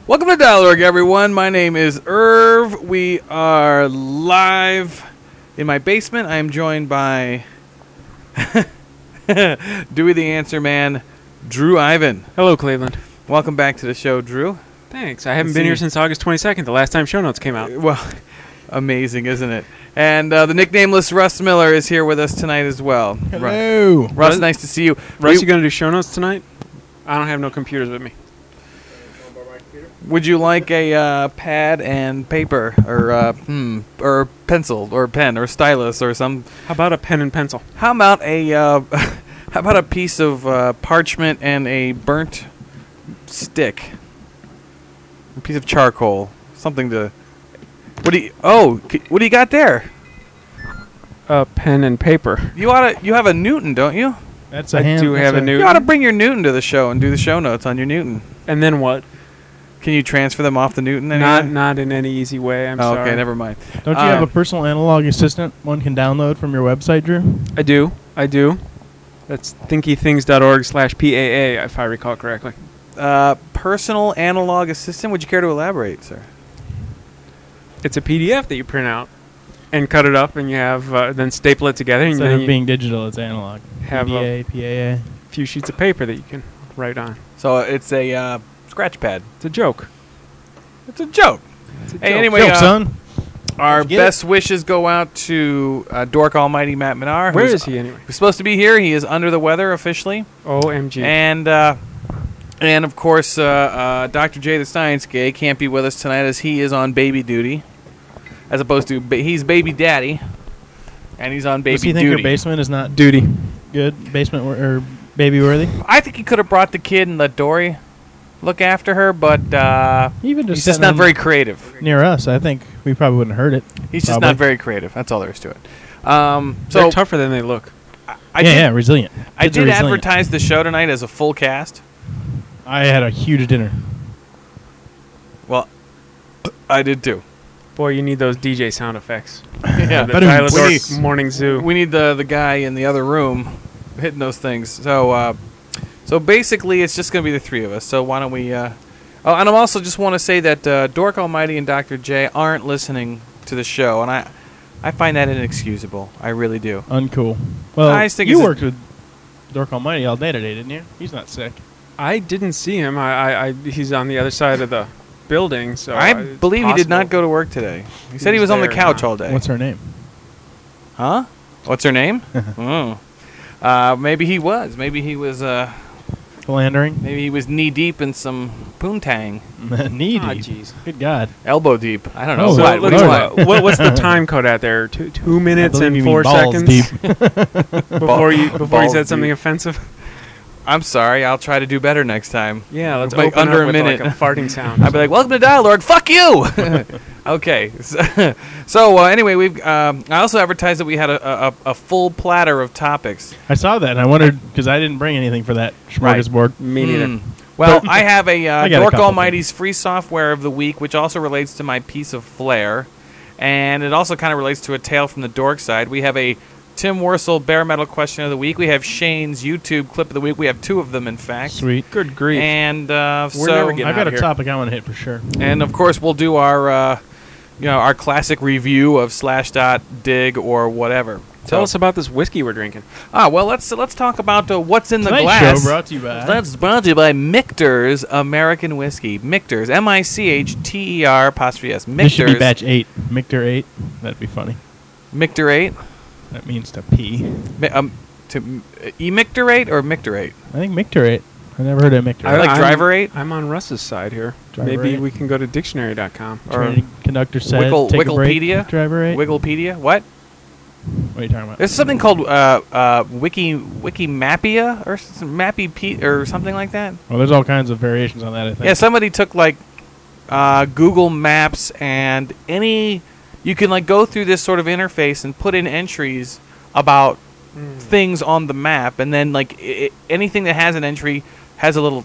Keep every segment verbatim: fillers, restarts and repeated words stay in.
Welcome to Dialogue, everyone. My name is Irv. We are live in my basement. I am joined by Dewey the Answer Man, Drew Ivan. Hello, Cleveland. Welcome back to the show, Drew. Thanks. I haven't Let's been see. here since August twenty-second, the last time show notes came out. Well, amazing, isn't it? And uh, the nicknameless Russ Miller is here with us tonight as well. Hello. Russ, Russ- nice to see you. Russ, We- you going to do show notes tonight? I don't have no computers with me. Would you like a uh, pad and paper, or uh, hmm, or pencil, or pen, or stylus, or some? How about a pen and pencil? How about a uh, how about a piece of uh, parchment and a burnt stick, a piece of charcoal, something to. What do you? Oh, c- what do you got there? A pen and paper. You ought to. You have a Newton, don't you? That's a I hand. do that's have a Newton. Newton. You ought to bring your Newton to the show and do the show notes on your Newton. And then what? Can you transfer them off the Newton? Not anyway? not in any easy way, I'm Oh, sorry. okay, never mind. Don't you Uh, have a personal analog assistant one can download from your website, Drew? I do. I do. That's thinkythings.org slash P A A, if I recall correctly. Uh, personal analog assistant. Would you care to elaborate, sir? It's a P D F that you print out and cut it up, and you have uh, then staple it together, and Instead then of you being digital, it's analog. have P D a A, P A A. few sheets of paper that you can write on. So uh, it's a uh, scratch pad. It's a joke. It's a joke. It's a Hey, joke. anyway, Joke, uh, son. Our Did you get best wishes go out to uh, Dork Almighty Matt Minar. Where who's- is he anyway? Who's supposed to be here. He is under the weather officially. O M G. And uh, and of course, uh, uh, Doctor J the Science Gay can't be with us tonight as he is on baby duty, as opposed to ba- he's baby daddy, and he's on baby Does he think duty. your basement is not Duty. good? Basement wor- or baby worthy? I think he could have brought the kid and let Dory look after her, but uh, Even just he's just sitting not on- very creative. near us. I think we probably wouldn't hurt it. He's just Probably. not very creative. That's all there is to it. Um, They're so tougher than they look. I yeah, did, yeah, resilient. I Kids are did resilient. advertise the show tonight as a full cast. I had a huge dinner. Well, I did too. Boy, you need those D J sound effects. Yeah, The But Tyler we Dork need- Morning Zoo. we need the the guy in the other room hitting those things. So uh, so basically, it's just going to be the three of us. So why don't we? Uh, oh, and I also just want to say that uh, Dork Almighty and Doctor J aren't listening to the show, and I I find that inexcusable. I really do. Uncool. Well, I just think you it's a- worked with Dork Almighty all day today, didn't you? He's not sick. I didn't see him. I, I, I he's on the other side of the building. So I uh, it's believe he did not possible. go to work today. He said he was was on the there, couch huh? all day. What's her name? Huh? What's her name? oh. Uh, maybe he was. Maybe he was. Uh, Philandering. maybe he was knee deep in some poontang, Knee Ah, deep. jeez. Good God. elbow deep. I don't know. Oh, So what? What let's- do you Lord. want? what, what's the time code out there? Two, two minutes I believe and you four mean balls seconds deep. before you before you Balls said something deep. offensive. I'm sorry. I'll try to do better next time. Yeah, let's Like open under up a with minute. like a farting sound. I'd be like, "Welcome to Dialogue." Fuck you. Okay. So, so uh, anyway, we've. Um, I also advertised that we had a, a, a full platter of topics. I saw that and I wondered because I didn't bring anything for that smorgasbord. Me neither. Hmm. Well, I have a uh, I got a Dork couple Almighty's free software of the week, which also relates to my piece of flair, and it also kind of relates to a tale from the dork side. We have a Tim Wursel bare metal question of the week. We have Shane's YouTube clip of the week. We have two of them, in fact. Sweet. Good grief. And uh, We're so, never getting I've got out a of here. topic I want to hit for sure. and of course, we'll do our, uh, you know, our classic review of Slashdot, Dig, or whatever. Tell So- us about this whiskey we're drinking. Ah, well, let's let's talk about uh, what's in the Tonight's glass. show brought to you by That's brought to you by Michter's American Whiskey. Michter's, M I C H T E R apostrophe S. This should be Michter's. batch eight. Michter eight. That'd be funny. Michter eight? That means to pee. Mi- um, to uh, E-Mictorate or Mictorate? I think Michter eight. I never heard of Michter. I like I'm- Driver eight? I'm on Russ's side here. Driver Maybe eight. we can go to dictionary dot com. or Trinity conductor said, Wickle- take a break, Wikipedia? driver eight. Wikipedia? What? What are you talking about? There's something called uh, uh, Wiki Wikimapia or s- Mappy P or something like that. Well, there's all kinds of variations on that, I think. Yeah, somebody took like uh, Google Maps and any you can like go through this sort of interface and put in entries about things on the map, and then like I- I- anything that has an entry has a little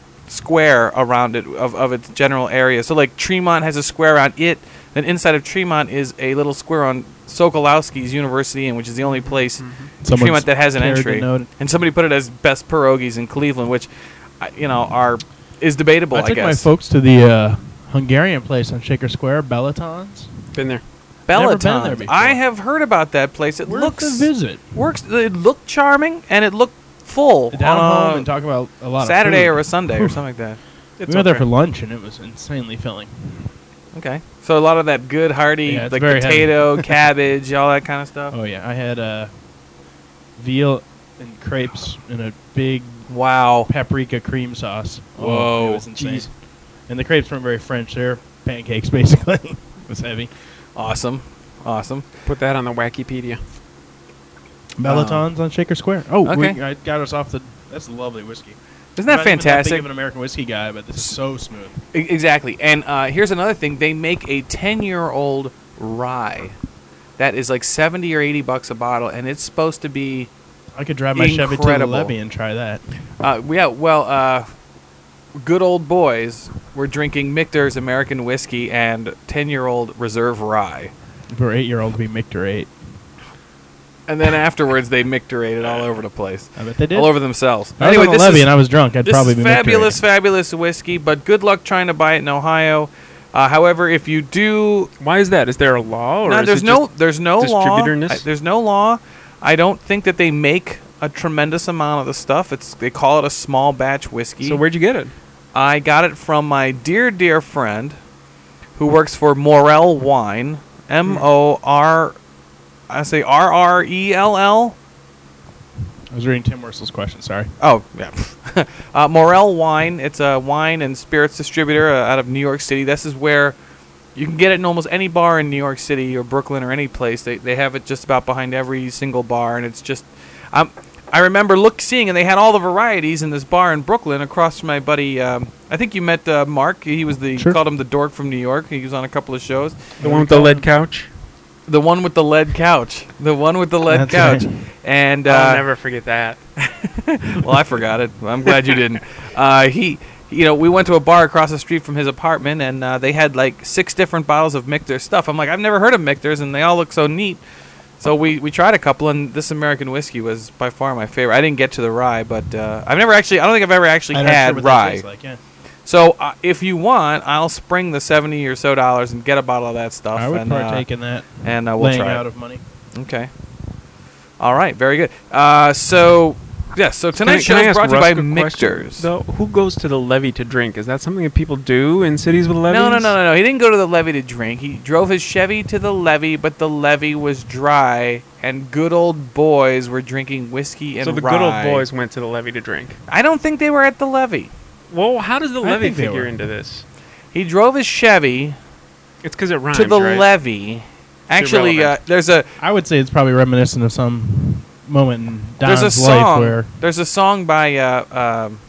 square around it of, of its general area. So like Tremont has a square around it. Then inside of Tremont is a little square on Sokolowski's University, in which is the only place in Someone's Tremont that has an cared to entry. note it. And somebody put it as best pierogies in Cleveland, which, uh, you know, are is debatable. I I, took my guess. folks to the uh, Hungarian place on Shaker Square, Bellatons. Been there. Never been Peloton. there before. I have heard about that place. It Worth looks a visit. works. It looked charming and it looked full. Down on home a and talk about a lot Saturday of food. or a Sunday or something like that. It's we went there okay. for lunch and it was insanely filling. Okay, so a lot of that good hearty, Yeah, it's like very potato, cabbage, all that kind of stuff. Oh yeah, I had uh, veal and crepes in a big Wow. paprika cream sauce. Oh, Whoa. it was insane. Jeez. And the crepes weren't very French. They're pancakes basically. It was heavy. Awesome. Awesome. Put that on the Wikipedia. Bellatons on Shaker Square. Oh, Okay. we, I got us off the. That's lovely whiskey. Isn't that I'm not even that fantastic? big of an American whiskey guy, but this is so smooth. E- Exactly. And uh, here's another thing. They make a ten-year-old rye that is like seventy or eighty bucks a bottle, and it's supposed to be I could drive my Chevy to the Incredible. levee and try that. uh, yeah, well, uh, good old boys were drinking Michter's American whiskey and ten-year-old reserve rye. For an eight-year-old to be Michter eight. And then afterwards, they Micturated all over the place. I bet they did. All over themselves. If I was on the this levee is, and I was drunk, I'd this probably is be fabulous, Michter fabulous whiskey, but good luck trying to buy it in Ohio. Uh, however, if you do Why is that? Is there a law? Or no, is there's it no, just there's no law. distributerness? I- There's no law. I don't think that they make a tremendous amount of the stuff. It's they call it a small batch whiskey. So where'd you get it? I got it from my dear, dear friend, who works for Morel Wine. M O R, I say R R E L L. I was reading Tim Worsel's question, sorry. Oh, yeah. uh, Morel Wine. It's a wine and spirits distributor uh, out of New York City. This is where you can get it in almost any bar in New York City or Brooklyn or any place. They they have it just about behind every single bar, and it's just. Um, I remember look seeing, and they had all the varieties in this bar in Brooklyn across from my buddy. Um, I think you met uh, Mark. He was the Sure. called him the dork from New York. He was on a couple of shows. The one with the lead couch? The one with the lead couch. The one with the lead That's couch. right. And uh, I'll never forget that. well, I forgot it. I'm glad you didn't. Uh, he, you know, we went to a bar across the street from his apartment, and uh, they had like six different bottles of Michter stuff. I'm like, I've never heard of Michter's, and they all look so neat. So we, we tried a couple, and this American whiskey was by far my favorite. I didn't get to the rye, but uh, I've never actually. I don't think I've ever actually I'm not sure had what that rye. tastes like, yeah. So uh, if you want, I'll spring the seventy or so dollars and get a bottle of that stuff. I would and, partake uh, in that. and uh, we'll laying try out it. of money. Okay. All right. Very good. Uh, so yeah. So tonight's show Can I is ask brought to you Rusk by a question, Michter's. Though, who goes to the levee to drink? Is that something that people do in cities with levees? No, no, no, no, no. He didn't go to the levee to drink. He drove his Chevy to the levee, but the levee was dry, and good old boys were drinking whiskey and So the rye. good old boys went to the levee to drink. I don't think they were at the levee. Well, how does the I levee think they figure were. into this? He drove his Chevy It's because it rhymes, to the right? levee. Actually, uh, irrelevant. there's a I would say it's probably reminiscent of some moment in there's Don's a life song. where There's a song by uh, um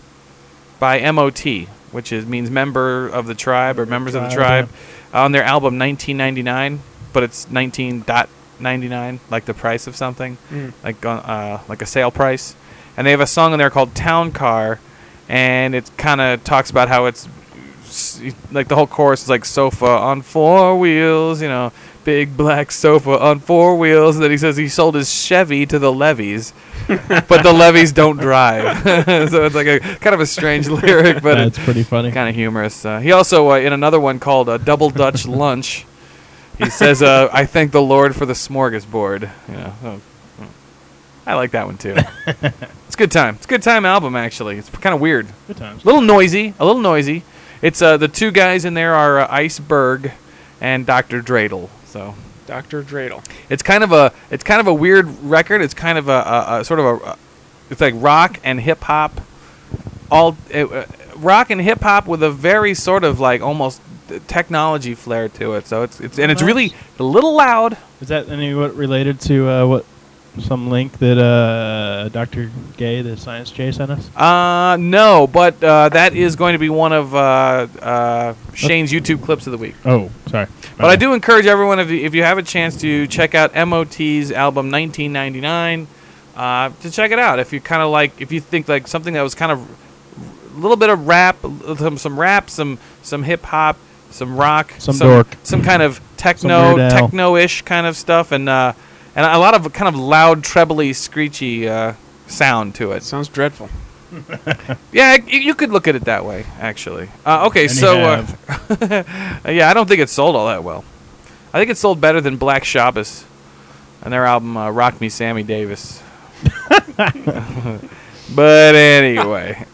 by M O T, which is means member of the tribe or members of the Tribe, tribe, on their album nineteen ninety-nine, but it's nineteen ninety-nine, like the price of something. Mm. like on, uh, like a sale price, and they have a song in there called "Town Car," and it kind of talks about how it's s- like the whole chorus is like sofa on four wheels, you know, big black sofa on four wheels. And then he says he sold his Chevy to the levees, but the levees don't drive. So it's like a kind of a strange lyric, but that's it's pretty funny. kind of humorous. Uh, he also uh, in another one called uh, "Double Dutch Lunch." He says, uh, "I thank the Lord for the smorgasbord." You know, so, uh, I like that one too. It's a good time. It's a good time album actually. It's kind of weird, Good times. a little noisy, a little noisy. It's uh, the two guys in there are uh, Iceberg and Doctor Dreidel. So Doctor Dreidel. it's kind of a it's kind of a weird record. It's kind of a, a, a sort of a it's like rock and hip hop, all uh, rock and hip hop with a very sort of like almost technology flair to it. So it's it's and it's really a little loud. Is that any what related to uh, what some link that uh, Doctor Gay, the Science J, sent us? Uh, no, but uh, that is going to be one of uh, uh, Shane's YouTube clips of the week. Oh, sorry. But I do encourage everyone, if you, if you have a chance, to check out M O T's album nineteen ninety-nine. Uh, to check it out, if you kind of like, if you think like something that was kind of a little bit of rap, some some rap, some some hip hop, some rock, Some dork. some kind of techno, Weird Al. techno-ish kind of stuff, and uh, and a lot of kind of loud, trebly, screechy uh, sound to it. Sounds dreadful. Yeah, you, you could look at it that way, actually. Uh, okay, And you so uh, yeah, I don't think it sold all that well. I think it sold better than Black Shabbos and their album uh, "Rock Me, Sammy Davis." But anyway,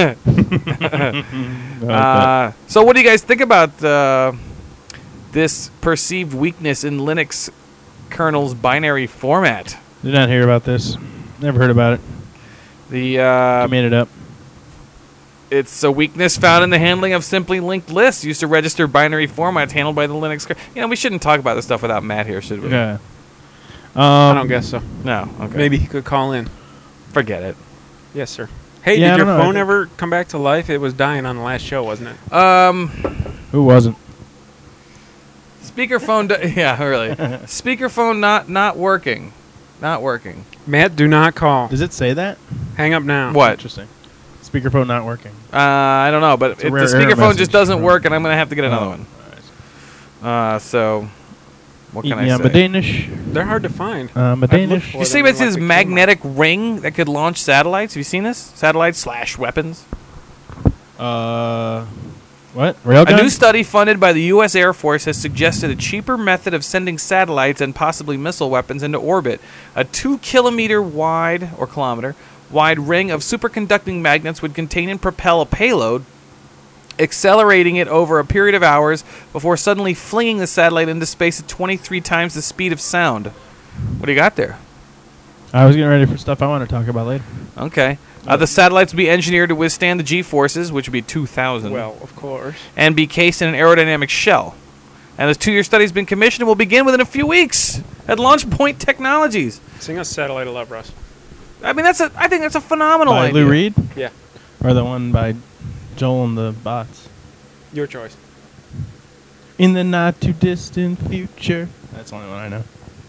uh, so what do you guys think about uh, this perceived weakness in Linux kernel's binary format? Did not hear about this. Never heard about it. The uh, I made it up. It's a weakness found in the handling of simply linked lists used to register binary formats handled by the Linux kernel. You know, we shouldn't talk about this stuff without Matt here, should we? Yeah. Um, I don't guess so. No. Okay. Maybe he could call in. Forget it. Yes, sir. Hey, Yeah, I did your don't know. I phone think- ever come back to life? It was dying on the last show, wasn't it? Um, Who wasn't? speakerphone. Do- yeah, really. Speakerphone not not working. Not working. Matt, do not call. Does it say that? Hang up now. What? Interesting. Speakerphone not working. Uh, I don't know, but a it, the rare error speakerphone message. just doesn't Oh. work, and I'm gonna have to get another Oh. one. Uh, so what Eat can me I on say? my Danish. They're hard to find. Um, a I've looked Danish. for You them see in, what's like, this the magnetic ring that could launch satellites? Have you seen this? Satellites slash weapons. Uh, what? Railgun? A new study funded by the U S Air Force has suggested a cheaper method of sending satellites and possibly missile weapons into orbit. A two kilometer wide, or kilometer, wide ring of superconducting magnets would contain and propel a payload, accelerating it over a period of hours before suddenly flinging the satellite into space at twenty-three times the speed of sound. What do you got there? I was getting ready for stuff I want to talk about later. Okay. Uh, the satellites would be engineered to withstand the G-forces, which would be two thousand. Well, of course. And be cased in an aerodynamic shell. And this two-year study has been commissioned and will begin within a few weeks at Launch Point Technologies. Sing us Satellite of Love, Russ. I mean, that's a. I think that's a phenomenal By idea. Lou Reed? Yeah. Or the one by Joel and the Bots? Your choice. In the not too distant future. That's the only one I know.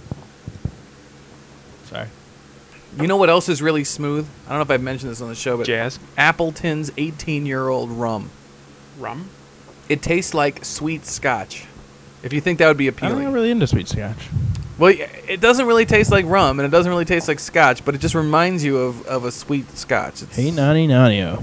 Sorry. You know what else is really smooth? I don't know if I've mentioned this on the show, but Jazz. Appleton's eighteen-year-old rum. Rum. It tastes like sweet scotch. If you think that would be I'm appealing. not really into sweet scotch. Well, y- it doesn't really taste like rum, and it doesn't really taste like scotch, but it just reminds you of, of a sweet scotch. It's Hey, nanny, nanny-o.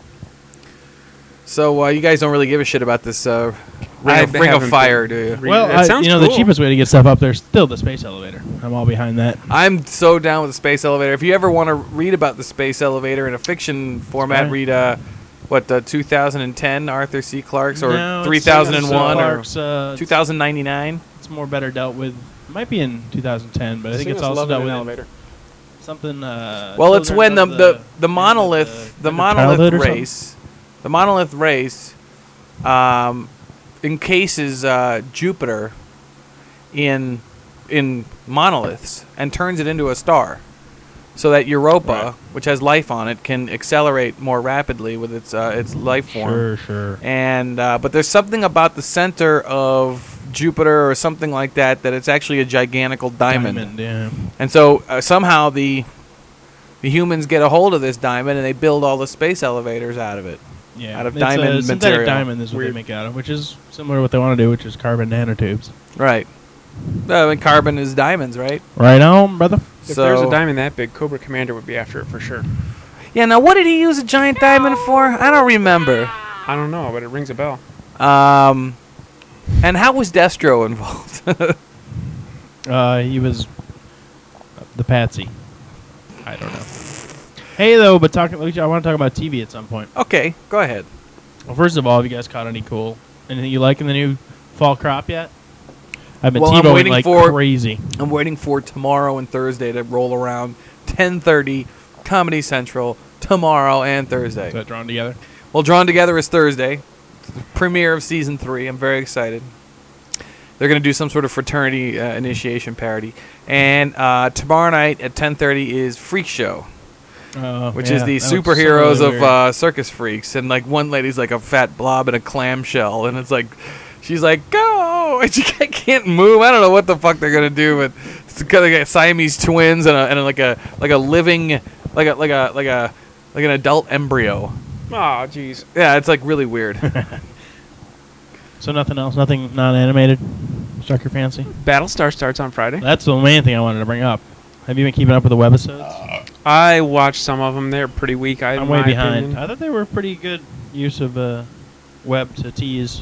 So uh, you guys don't really give a shit about this uh, ring, I of, ring of haven't fire, been- do you? Re- Well, it I, sounds you know, the cool. cheapest way to get stuff up there is still the space elevator. I'm all behind that. I'm so down with the space elevator. If you ever want to read about the space elevator in a fiction format, Right. read uh, what uh, two thousand ten Arthur C. Clarke's or No, it's- three thousand one it's, uh, or Clark's, uh, two thousand ninety-nine. It's more better dealt with. It might be in two thousand ten, but I think Sing it's us also Love in dealt an with Elevator. something. Uh, Well, it's Children when the of the, the monolith the- the the monolith childhood or something? race the monolith race um, encases uh, Jupiter in in monoliths and turns it into a star, so that Europa, Right. which has life on it, can accelerate more rapidly with its uh, its life form. Sure, sure. And uh, but there's something about the center of Jupiter or something like that that it's actually a gigantical diamond. yeah. And so uh, somehow the the humans get a hold of this diamond and they build all the space elevators out of it. Yeah. Out of It's a diamond synthetic material. diamond is what Weird. they make out of, which is similar to what they want to do, which is carbon nanotubes. Right. Uh, and carbon is diamonds, right? Right on, brother. If so there's a diamond that big, Cobra Commander would be after it for sure. yeah. Now, what did he use a giant diamond for? I don't remember. I don't know, but it rings a bell. Um, and how was Destro involved? Uh, he was the patsy. I don't know. Hey, though, but talk, I want to talk about T V at some point. Okay, go ahead. Well, first of all, have you guys caught any cool anything you like in the new fall crop yet? I've been Well, I'm TiVoing waiting like for- crazy. I'm waiting for tomorrow and Thursday to roll around. ten thirty, Comedy Central, tomorrow and Thursday. Is that drawn together? Well, Drawn Together is Thursday. It's the premiere of season three. I'm very excited. They're going to do some sort of fraternity uh, initiation parody. And uh, tomorrow night at ten thirty is Freak Show, Uh, which yeah, is the that looks superheroes really of weird. uh, circus freaks. And like one lady's like a fat blob in a clamshell, and it's like she's like go, and she can't, can't move. I don't know what the fuck they're gonna do, but it's kind of like Siamese twins and, a, and a, like a like a living like a like a like a like an adult embryo. Oh, jeez. Yeah, it's like really weird. So nothing else, nothing non-animated struck your fancy? Battlestar starts on Friday. That's the main thing I wanted to bring up. Have you been keeping up with the webisodes? I watched some of them. They're pretty weak. I, I'm in way my behind. opinion. I thought they were pretty good use of uh, web to tease.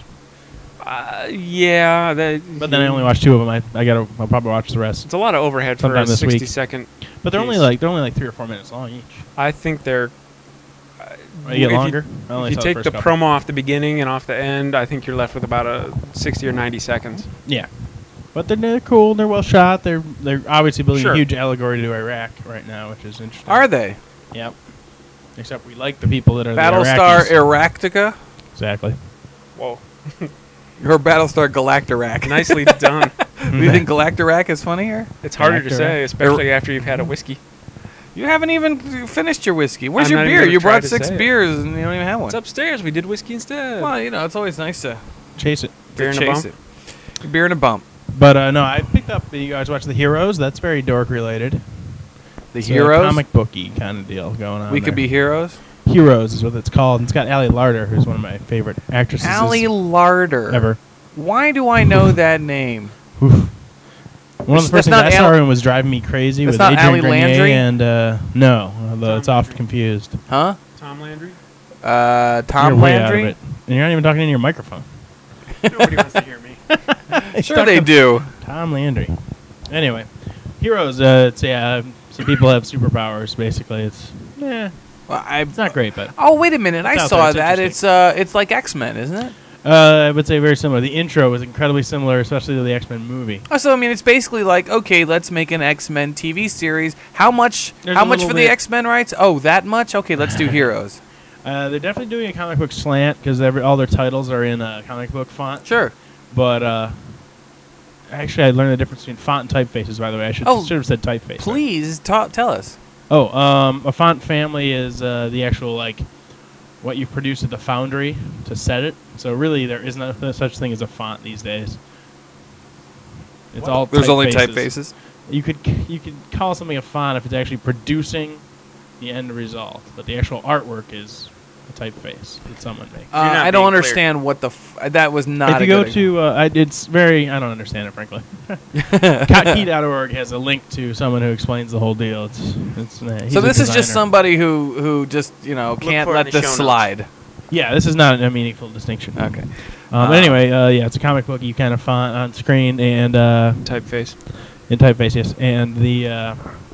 Uh, yeah, they, But then I only watched two of them. I I gotta I'll probably watch the rest. It's a lot of overhead for Sometime a this week. sixty second. But they're only piece. like they're only like three or four minutes long each. I think they're. Uh, Oh, you get if longer? I only If you saw the take first the couple. promo off the beginning and off the end, I think you're left with about a sixty or ninety seconds. Yeah. But they're, they're cool. They're well shot. They're they're obviously building Sure. a huge allegory to Iraq right now, which is interesting. Are they? Yep. Except we like the people that are Battlestar the Iraqis. Eractica Exactly. Whoa. or Battlestar Galactarac? Nicely done. Do you think Galactarac is funnier? It's harder to Galactarac. say, especially after you've had a whiskey. You haven't even finished your whiskey. Where's I'm your not even beer? gonna You try brought to six say it. beers and you don't even have one. It's upstairs. We did whiskey instead. Well, you know, it's always nice to, Chase it. to Beer and a chase bump? it. Beer and a bump. But uh, no, I picked up. You guys watch the Heroes? That's very dork related. The It's a Heroes. comic booky kind of deal going on. we could there. be heroes. Heroes is what it's called. And it's got Ali Larder, who's one of my favorite actresses Allie Larder. ever. Why do I know that name? Oof. One of the That's first things not I saw Al- her in was driving me crazy That's with not Adrian Ali Grenier Landry? and uh, no, although Tom it's oft Landry. confused. Huh? Tom Landry? Uh, Tom You're way out of Landry. it. And you're not even talking into your microphone. Nobody wants to hear me. Sure they do. Tom Landry. Anyway, Heroes. Uh, it's yeah. Some people have superpowers. Basically, it's yeah. Well, I, It's not great, but oh wait a minute! It's I out saw there, it's that. interesting. It's uh, it's like X Men, isn't it? uh, I would say very similar. The intro was incredibly similar, especially to the X Men movie. Oh, so I mean, it's basically like, okay, let's make an X Men T V series. How much? There's how a much little for the bit- X Men rights? Oh, that much? Okay, let's do Heroes. Uh, they're definitely doing a comic book slant because all their titles are in a comic book font. Sure. But uh, actually, I learned the difference between font and typefaces. By the way, I should Oh, should have said typeface. Please ta- tell us. Oh, um, a font family is uh, the actual like what you produce at the foundry to set it. So really, there is no such thing as a font these days. It's all There's only typefaces. typefaces. You could you could call something a font if it's actually producing the end result, but the actual artwork is a typeface that someone makes. Uh, You're not I being don't clear. understand what the. F- that was not. if a you go good to, uh, I, it's very, I don't understand it, frankly. Kotkey dot org has a link to someone who explains the whole deal. It's, it's. Uh, he's So a this is just designer. somebody who who just you know can't for it in let the this show notes. slide. Yeah, this is not a meaningful distinction. Okay. Um, Uh, but anyway, uh, yeah, it's a comic book you kind of font on screen and uh, Typeface. in typeface, yes. And the uh,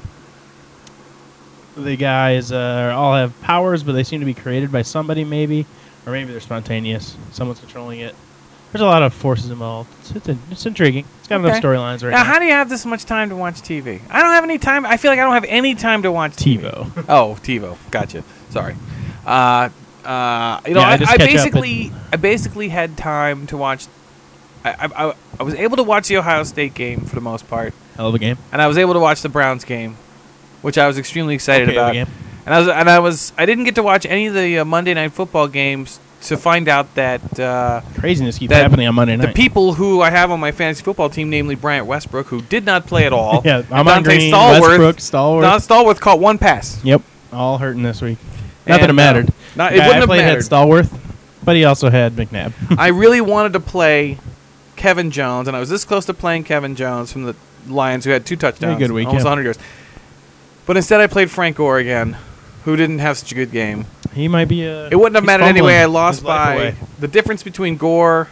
the guys uh, all have powers, but they seem to be created by somebody, maybe, or maybe they're spontaneous. Someone's controlling it. There's a lot of forces involved. It's it's, it's intriguing. It's got enough Okay. storylines right Now, now. how do you have this much time to watch T V? I don't have any time. I feel like I don't have any time to watch T V. TiVo. Oh, TiVo. Gotcha. Sorry. Uh, uh, you know, Yeah, I I, just I catch up basically, I basically had time to watch. I, I, I, I was able to watch the Ohio State game for the most part, Hell of a game. and I was able to watch the Browns game, which I was extremely excited Okay of a about. game. And I was, and I was, I didn't get to watch any of the uh, Monday Night Football games to find out that uh, Craziness keeps that happening on Monday the night. people who I have on my fantasy football team, namely Bryant Westbrook, who did not play at all, yeah, and I'm on Dante green. Stallworth, Westbrook, Stallworth. Don Stallworth caught one pass. Yep, all hurting this week. Not that And, it mattered. uh, not- The it guy wouldn't I have played mattered. had Stallworth, but he also had McNabb. I really wanted to play Kevin Jones, and I was this close to playing Kevin Jones from the Lions, who had two touchdowns, good week, almost yeah. one hundred yards. But instead, I played Frank Gore again, who didn't have such a good game. He might be a. It wouldn't have he's mattered anyway. fumbling I lost his life by away. the difference between Gore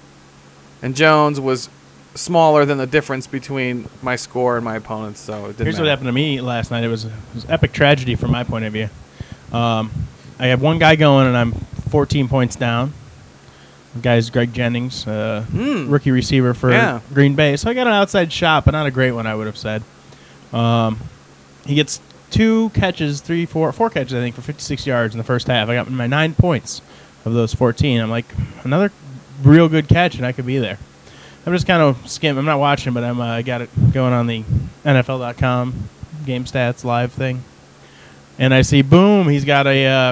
and Jones was smaller than the difference between my score and my opponent's. So it didn't Here's what matter. happened to me last night. It was, it was epic tragedy from my point of view. Um, I have one guy going, and I'm fourteen points down. The guy's Greg Jennings, uh, Mm. rookie receiver for Yeah. Green Bay. So I got an outside shot, but not a great one, I would have said. Um, he gets two catches, three, four, four catches, I think, for fifty-six yards in the first half. I got my nine points of those fourteen. I'm like, another real good catch, and I could be there. I'm just kind of skimming. I'm not watching, but I'm uh, got it going on the N F L dot com game stats live thing. And I see, boom, he's got a uh,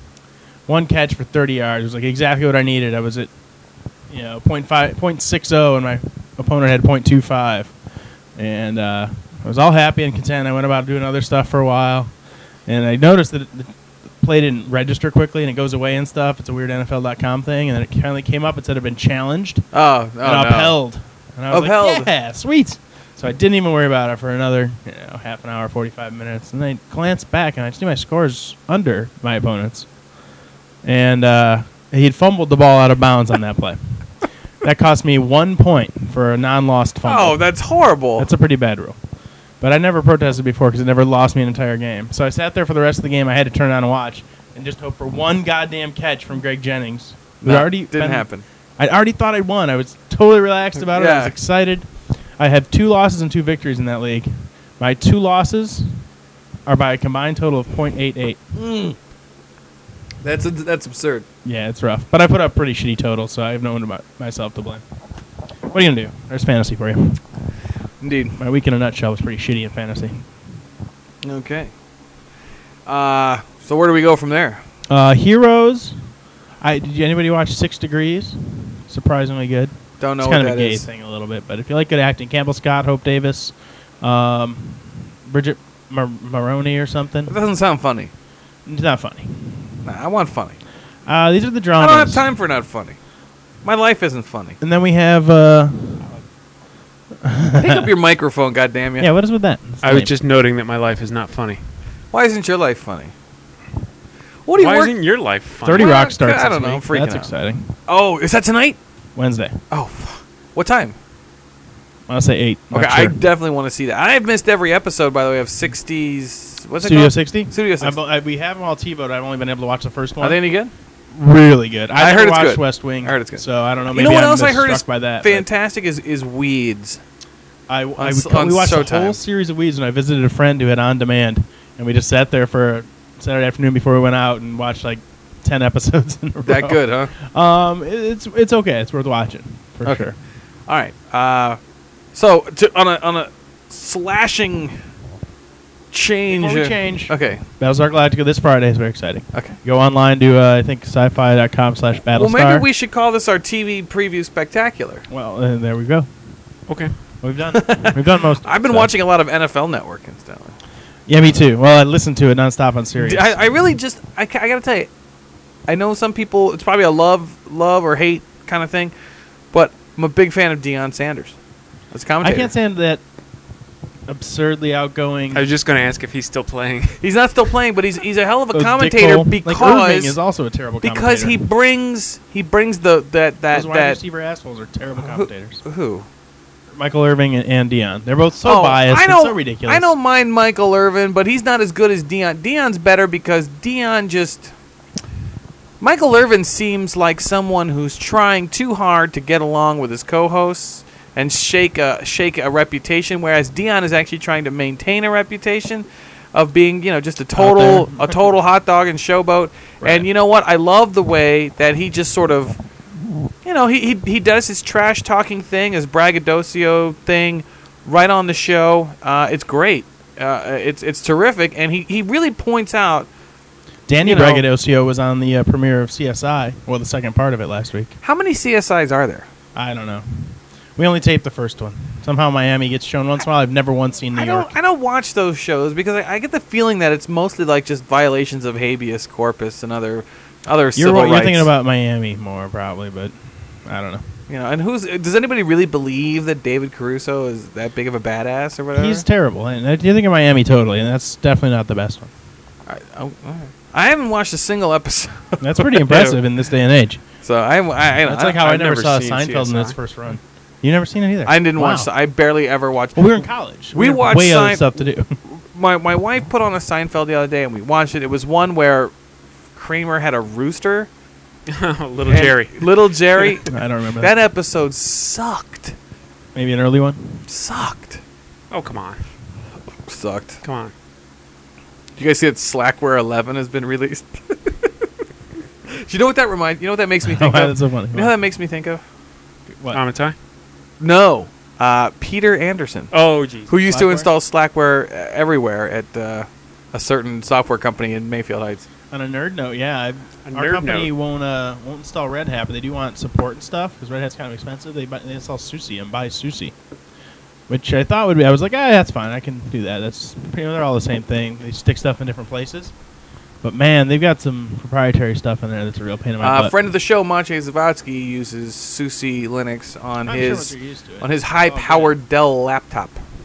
one catch for thirty yards. It was like exactly what I needed. I was at, you know, point five, point six zero, and my opponent had point two five. And uh, I was all happy and content. I went about doing other stuff for a while, and I noticed that the play didn't register quickly, and it goes away and stuff. It's a weird N F L dot com thing, and then it finally came up. It said it had been challenged Oh, oh and no. upheld. And I was Upheld. like, yeah, sweet. So I didn't even worry about it for another you know, half an hour, forty-five minutes. And I glanced back, and I see my scores under my opponent's. And uh, he'd fumbled the ball out of bounds on that play. That cost me one point for a non-lost fumble. Oh, that's horrible. That's a pretty bad rule. But I never protested before because it never lost me an entire game. So I sat there for the rest of the game. I had to turn on and watch and just hope for one goddamn catch from Greg Jennings. It No, already didn't been- happen. I already thought I'd won. I was totally relaxed about it. I Yeah. was excited. I have two losses and two victories in that league. My two losses are by a combined total of point eight eight. That's a, that's absurd. Yeah, it's rough. But I put up pretty shitty totals, so I have no one about myself to blame. What are you going to do? There's fantasy for you. Indeed. My week in a nutshell was pretty shitty in fantasy. Okay. Uh, so where do we go from there? Uh, Heroes. I Did you, anybody watch Six Degrees? Surprisingly good. Don't know It's what kind of that a gay is. thing a little bit, but if you like good acting, Campbell Scott, Hope Davis, um, Bridget Mar- Maroney or something. That doesn't sound funny. It's not funny. Nah, I want funny. Uh, these are the I dramas. don't have time for not funny. My life isn't funny. And then we have, uh, Pick up your microphone, goddamn you. yeah, what is with that? It's I was lame. just noting that my life is not funny. Why isn't your life funny? What do you Why work? isn't your life funny? thirty Well, Rock starts I don't this know, week. I'm freaking That's out. exciting. Oh, is that tonight? Wednesday. Oh, fuck. What time? I'll say eight. Okay, Not I sure. definitely want to see that. I've missed every episode, by the way, of sixties. What's it Studio called? sixty? Studio I've, sixty. I, we have them all T-voted. I've only been able to watch the first one. Are they any good? really good? I I've heard never it's watched good. West Wing. I heard it's good. So I don't know. You Maybe know what I'm else I heard struck is by that. but fantastic is is Weeds. I, I on we, s- co- on we watched the Showtime. whole series of Weeds when I visited a friend who had On Demand, and we just sat there for Saturday afternoon before we went out and watched like ten episodes in a row. That good, huh? Um, it- it's it's okay. It's worth watching for Okay. sure. All right. Uh, so to, on a on a slashing change. Before we uh, change, Okay. Battlestar Galactica this Friday is very exciting. Okay. Go online to uh, I think sci-fi dot com slash Battlestar. Well, maybe we should call this our T V preview spectacular. Well, uh, there we go. Okay. We've done we've done most. of I've it, been so. watching a lot of N F L Network and stuff. Yeah, me too. Well, I listened to it nonstop on Sirius. I, I really just I, ca- I gotta tell you, I know some people it's probably a love love or hate kind of thing, but I'm a big fan of Deion Sanders as a I commentator. can't stand that absurdly outgoing. I was just going to ask if he's still playing. He's not still playing, but he's he's a hell of a those commentator dickhole- like Irving is because also a terrible because he commentator. brings he brings the that that Those wide that receiver assholes are terrible commentators. who Michael Irving and, and Dion. They're both so oh, biased I know, and so ridiculous. I don't mind Michael Irvin, but he's not as good as Dion. Dion's better because Dion just. Michael Irvin seems like someone who's trying too hard to get along with his co-hosts and shake a shake a reputation, whereas Dion is actually trying to maintain a reputation of being, you know, just a total there. a total hot dog and showboat. Right. And you know what? I love the way that he just sort of. You know, he, he he does his trash talking thing, his braggadocio thing, right on the show. Uh, it's great. Uh, it's it's terrific, and he, he really points out Danny you know- Braggadocio was on the uh, premiere of C S I, well, the second part of it last week. how many C S Is are there. I don't know. We only taped the first one. Somehow Miami gets shown once in a while. I've never once seen New I York. don't I don't watch those shows because I, I get the feeling that it's mostly like just violations of habeas corpus and other other You're, civil you're rights. thinking about Miami more probably, but I don't know. you know, and who's does anybody really believe that David Caruso is that big of a badass or whatever? He's terrible. And you're thinking Miami totally, and that's definitely not the best one. I, oh, all right. I haven't watched a single episode, That's pretty impressive in this day and age. so I I, I That's like how I I've never never saw seen Seinfeld C S in I. its first run. You never seen it either? I didn't Wow. watch. I barely ever watched. Well, we were in college. We had watched way other Sein- stuff to do. my my wife put on a Seinfeld the other day, and we watched it. It was one where Kramer had a rooster. Little and Jerry. Little Jerry. I don't remember That that. episode sucked. Maybe an early one. Sucked. Oh, come on. Sucked. Come on. Do you guys see that Slackware eleven has been released? Do you know what that reminds? You know what that makes me think Why of? that's so funny. You know how that makes me think of? What? Amitai? No. Uh, Peter Anderson, Oh, geez. who used to Slackware? install Slackware uh, everywhere at uh, a certain software company in Mayfield Heights. On a nerd note, yeah, I, A our nerd company note. won't uh, won't install Red Hat, but they do want support and stuff because Red Hat's kind of expensive. They buy, they install SUSE and buy SUSE, which I thought would be. I was like, ah, that's fine. I can do that. That's pretty, they're all the same thing. They stick stuff in different places, but man, they've got some proprietary stuff in there that's a real pain in my Uh, butt. friend of the show, Maciej Zawadzki, uses SUSE Linux on I'm sure his once you're used to it, on his it's all high-powered Dell laptop. good.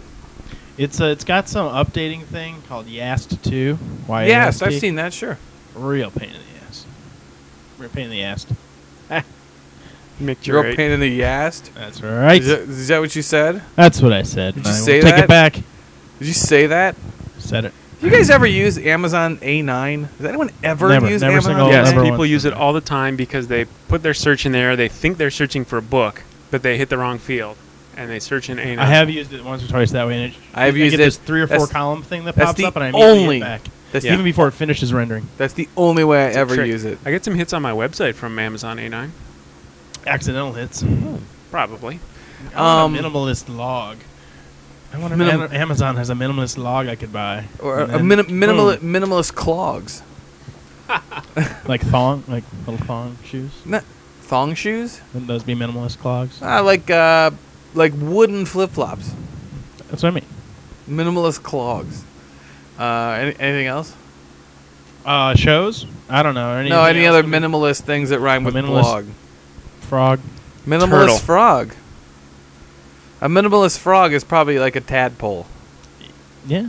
It's uh, it's got some updating thing called Yast two. Y A S T. Yes, I've seen that. Sure. Real pain in the ass. Real pain in the ass. Mick Real Jurate. pain in the yast. That's right. Is that, is that what you said? That's what I said. Did you I will say take that? it back. Did you say that? Said it. You guys ever use Amazon A nine? Does anyone ever Never, use never Amazon? single- Yes, Never people once use it done all the time because they put their search in there. They think they're searching for a book, but they hit the wrong field, and they search in A nine. I have used it once or twice that way. And it, I've I used get it- this three or four that's- column thing that that's pops the up, and I immediately only- get back. That's, Yeah. Even before it finishes rendering. the, that's the only way I It's a ever trick. use it. I get some hits on my website from Amazon A nine. Accidental hits. Probably. I Um, want a minimalist log. I wonder Minim- if Am- Amazon has a minimalist log I could buy. Or a, And a then, minim- minimal, boom, minimalist clogs. like thong, like little thong shoes. Thong shoes? Wouldn't those be minimalist clogs? Ah, like uh, like wooden flip flops. That's what I mean. Minimalist clogs. Uh, any, anything else? Uh, shows? I don't know. No, any else other would be- minimalist things that rhyme A with minimalist- blog? frog? Minimalist Turtle. frog. A minimalist frog is probably like a tadpole. Yeah.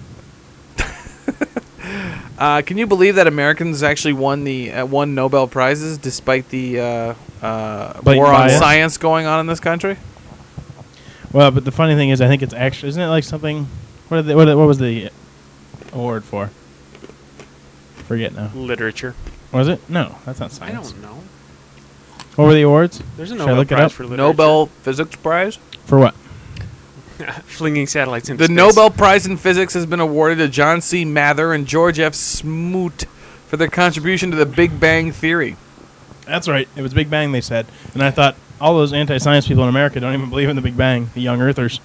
Uh, can you believe that Americans actually won the uh, won Nobel prizes despite the uh, uh, Blatant war on bias. science going on in this country? Well, but the funny thing is, I think it's actually isn't it like something? What did they, what, what was the award for? Forget now. Literature. Was it? No, that's not I science. don't know. What were the awards? There's a Should I Nobel look it Prize up? for literature. Nobel Physics Prize. For what? Flinging satellites into The space. Nobel Prize in Physics has been awarded to John C. Mather and George F. Smoot for their contribution to the Big Bang Theory. That's right. It was Big Bang, they said. And I thought, all those anti-science people in America don't even believe in the Big Bang, the young earthers.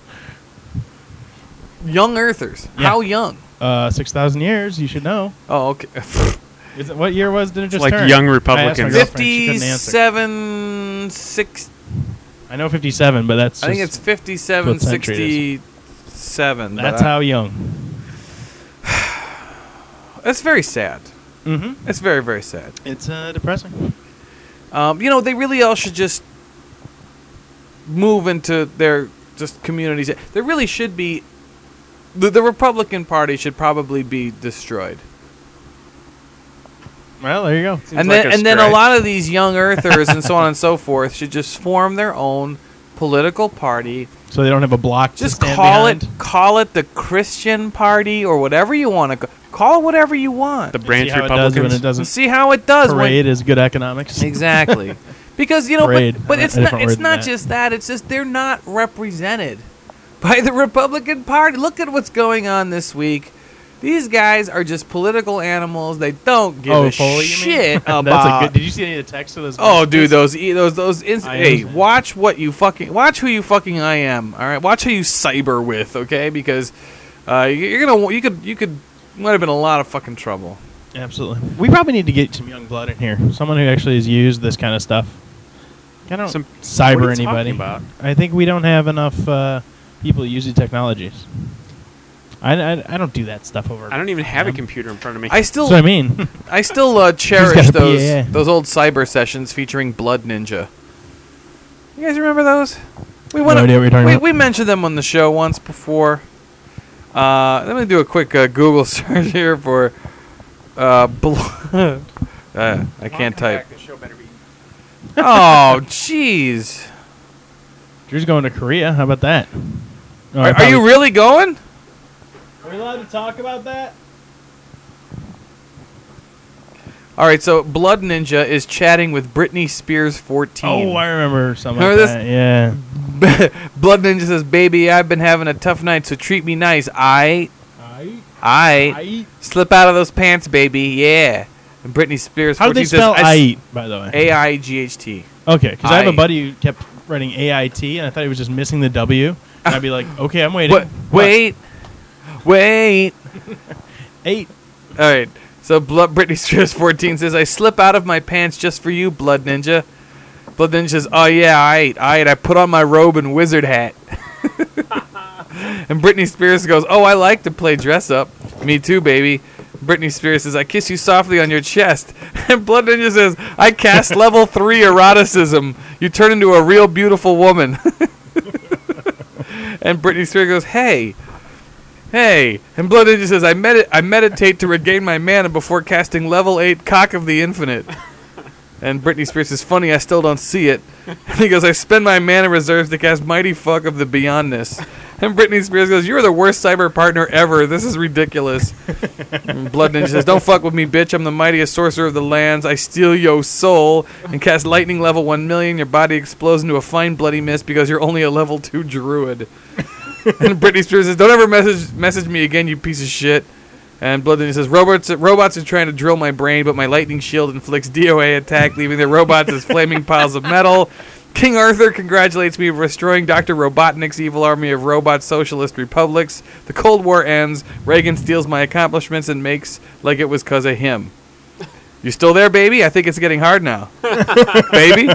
Young Earthers. Yeah. How young? Uh, six thousand years, you should know. Oh, okay. Is it, what year was did it just like turn? young I asked my Republicans. girlfriend, she couldn't answer. fifty-seven, six. I know fifty-seven, but that's I think just- it's fifty-seven, what century sixty-seven. that's but I- how young. It's very sad. Mm-hmm. It's very, very sad. It's uh, depressing. Um, you know, they really all should just move into their just communities. There really should be. The, the Republican Party should probably be destroyed. Well, there you go. Seems and like then a and then a stretch. lot of these young earthers and so on and so forth should just form their own political party. So they don't have a block Just to stand call behind. it call it the Christian Party or whatever you want to call it whatever you want. The See branch how it does when Republicans. it And doesn't see how it does when parade is good economics. exactly. Because you know Parade. but, but A it's different not word it's than not that. just that, it's just they're not represented by the Republican Party. Look at what's going on this week. These guys are just political animals. They don't give oh, a Foley, you mean? shit about. That's a good. Did you see any of the text of those? Oh, messages? dude, those e- those those. Ins- I hey, understand. watch what you fucking watch who you fucking I am. All right, watch who you cyber with. Okay, because uh, you're gonna you could you could might have been a lot of fucking trouble. Absolutely. We probably need to get some young blood in here. Someone who actually has used this kind of stuff. I don't Some- cyber what are you anybody. talking about? I think we don't have enough uh, people using technologies. I, I, I don't do that stuff over. I don't even have a Um, computer in front of me. I still That's what I mean. I still uh, got cherish a those P A. those old cyber sessions featuring Blood Ninja. You guys remember those? We No went idea what you're talking we, about. we mentioned them on the show once before. Uh, let me do a quick uh, Google search here for uh, bl- uh, I can't type. Oh, jeez. Drew's going to Korea. How about that? Oh, I Are, are probably- you really going? Are we allowed to talk about that? All right, so Blood Ninja is chatting with Britney Spears fourteen. Oh, I remember something Remember like this? that. Yeah. Blood Ninja says, "Baby, I've been having a tough night, so treat me nice. I, I, I, slip out of those pants, baby. Yeah." And Britney Spears How do fourteen they spell says, I eat, by the way? A I G H T. Okay, because I have I- a buddy who kept writing A I T, and I thought he was just missing the W. And I'd be like, okay, I'm waiting. What? Wait, wait. Eight. All right. So Blood Britney Spears fourteen says, "I slip out of my pants just for you, Blood Ninja." Blood Ninja says, "Oh yeah, I ate, I ate. I put on my robe and wizard hat." And Britney Spears goes, "Oh, I like to play dress up. Me too, baby." Britney Spears says, "I kiss you softly on your chest." And Blood Ninja says, "I cast level three eroticism. You turn into a real beautiful woman." And Britney Spears goes, "Hey, Hey, and Blood Ninja says, I, med- I meditate to regain my mana before casting level eight Cock of the Infinite. And Britney Spears says, funny, I still don't see it. And he goes, I spend my mana reserves to cast Mighty Fuck of the Beyondness. And Britney Spears goes, you're the worst cyber partner ever. This is ridiculous. And Blood Ninja says, don't fuck with me, bitch. I'm the mightiest sorcerer of the lands. I steal yo soul and cast lightning level one million. Your body explodes into a fine bloody mist because you're only a level two druid. And Britney Spears says, don't ever message message me again, you piece of shit. And Blood Ninja says, robots, robots are trying to drill my brain, but my lightning shield inflicts D O A attack, leaving their robots as flaming piles of metal. King Arthur congratulates me for destroying Doctor Robotnik's evil army of robot socialist republics. The Cold War ends. Reagan steals my accomplishments and makes like it was because of him. You still there, baby? I think it's getting hard now. Baby?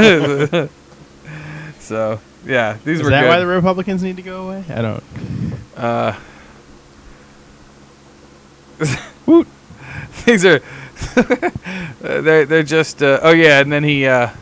So, yeah, these Is were that good. why the Republicans need to go away? I don't. Uh, Woot. These are they're they're just uh, oh yeah, and then he uh,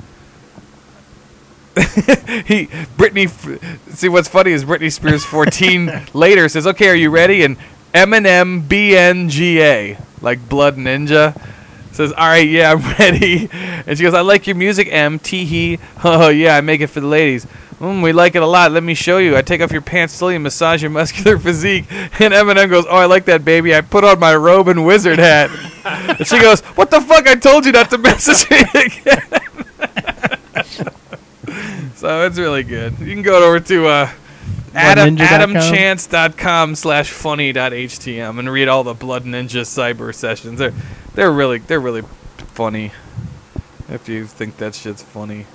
he Britney. See what's funny is Britney Spears fourteen later says, "Okay, are you ready?" And Eminem B N G A like Blood Ninja says, "All right, yeah, I'm ready." And she goes, "I like your music, M T he. Oh yeah, I make it for the ladies." Mm, we like it a lot. Let me show you. I take off your pants slowly and massage your muscular physique. And Eminem goes, oh, I like that, baby. I put on my robe and wizard hat. And she goes, what the fuck? I told you not to message me again. So it's really good. You can go over to uh, Adam, adamchance.com slash funny.htm and read all the Blood Ninja cyber sessions. They're they're really they're really funny. If you think that shit's funny.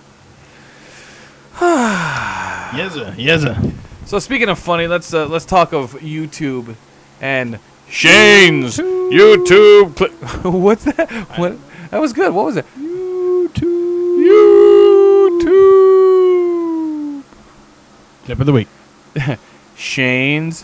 Yezza, yezza. So speaking of funny, let's uh, let's talk of YouTube and Shane's YouTube. Cli- What's that? What? That was good. What was it? YouTube. YouTube. Clip of the week. Shane's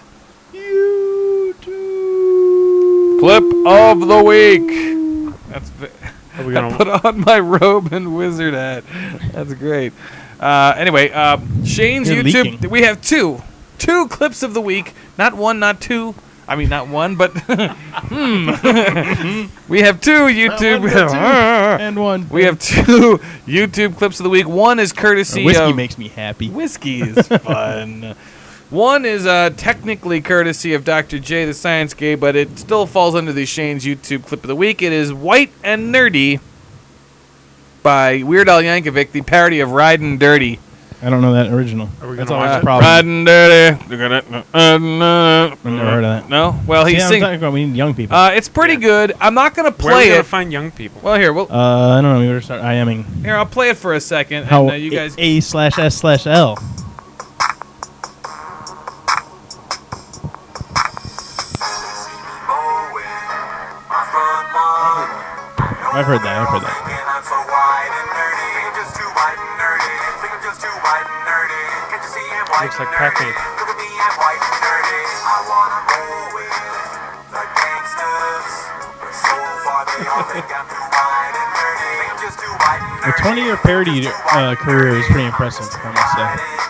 YouTube. clip of the week. That's. Vi- Are we I gonna? put on my robe and wizard hat. That's great. Uh, anyway, uh, Shane's You're YouTube. leaking. We have two, two clips of the week. Not one, not two. I mean, not one, but hmm. We have two YouTube. One, but two. And one. We have two YouTube clips of the week. One is courtesy Uh, whiskey of makes me happy. whiskey is fun. One is uh, technically courtesy of Doctor J, the Science Gay, but it still falls under the Shane's YouTube clip of the week. It is White and Nerdy by Weird Al Yankovic, the parody of Ridin' Dirty. I don't know that original. Are we That's gonna always watch a it? problem. Ridin' Dirty. They're gonna- uh, uh, I've never heard of that. No? Well, See, he's I'm singing. talking about we need young people. Uh, it's pretty Yeah. good. I'm not going to Where are we play gonna it. find young people? Well, here, well, Uh, I don't know. We better start IMing. here, I'll play it for a second. How and, uh, you guys. A slash S slash L. I've heard that. I've heard that. Looks like Pac-Man. The twenty-year parody uh, career is pretty impressive, I must say.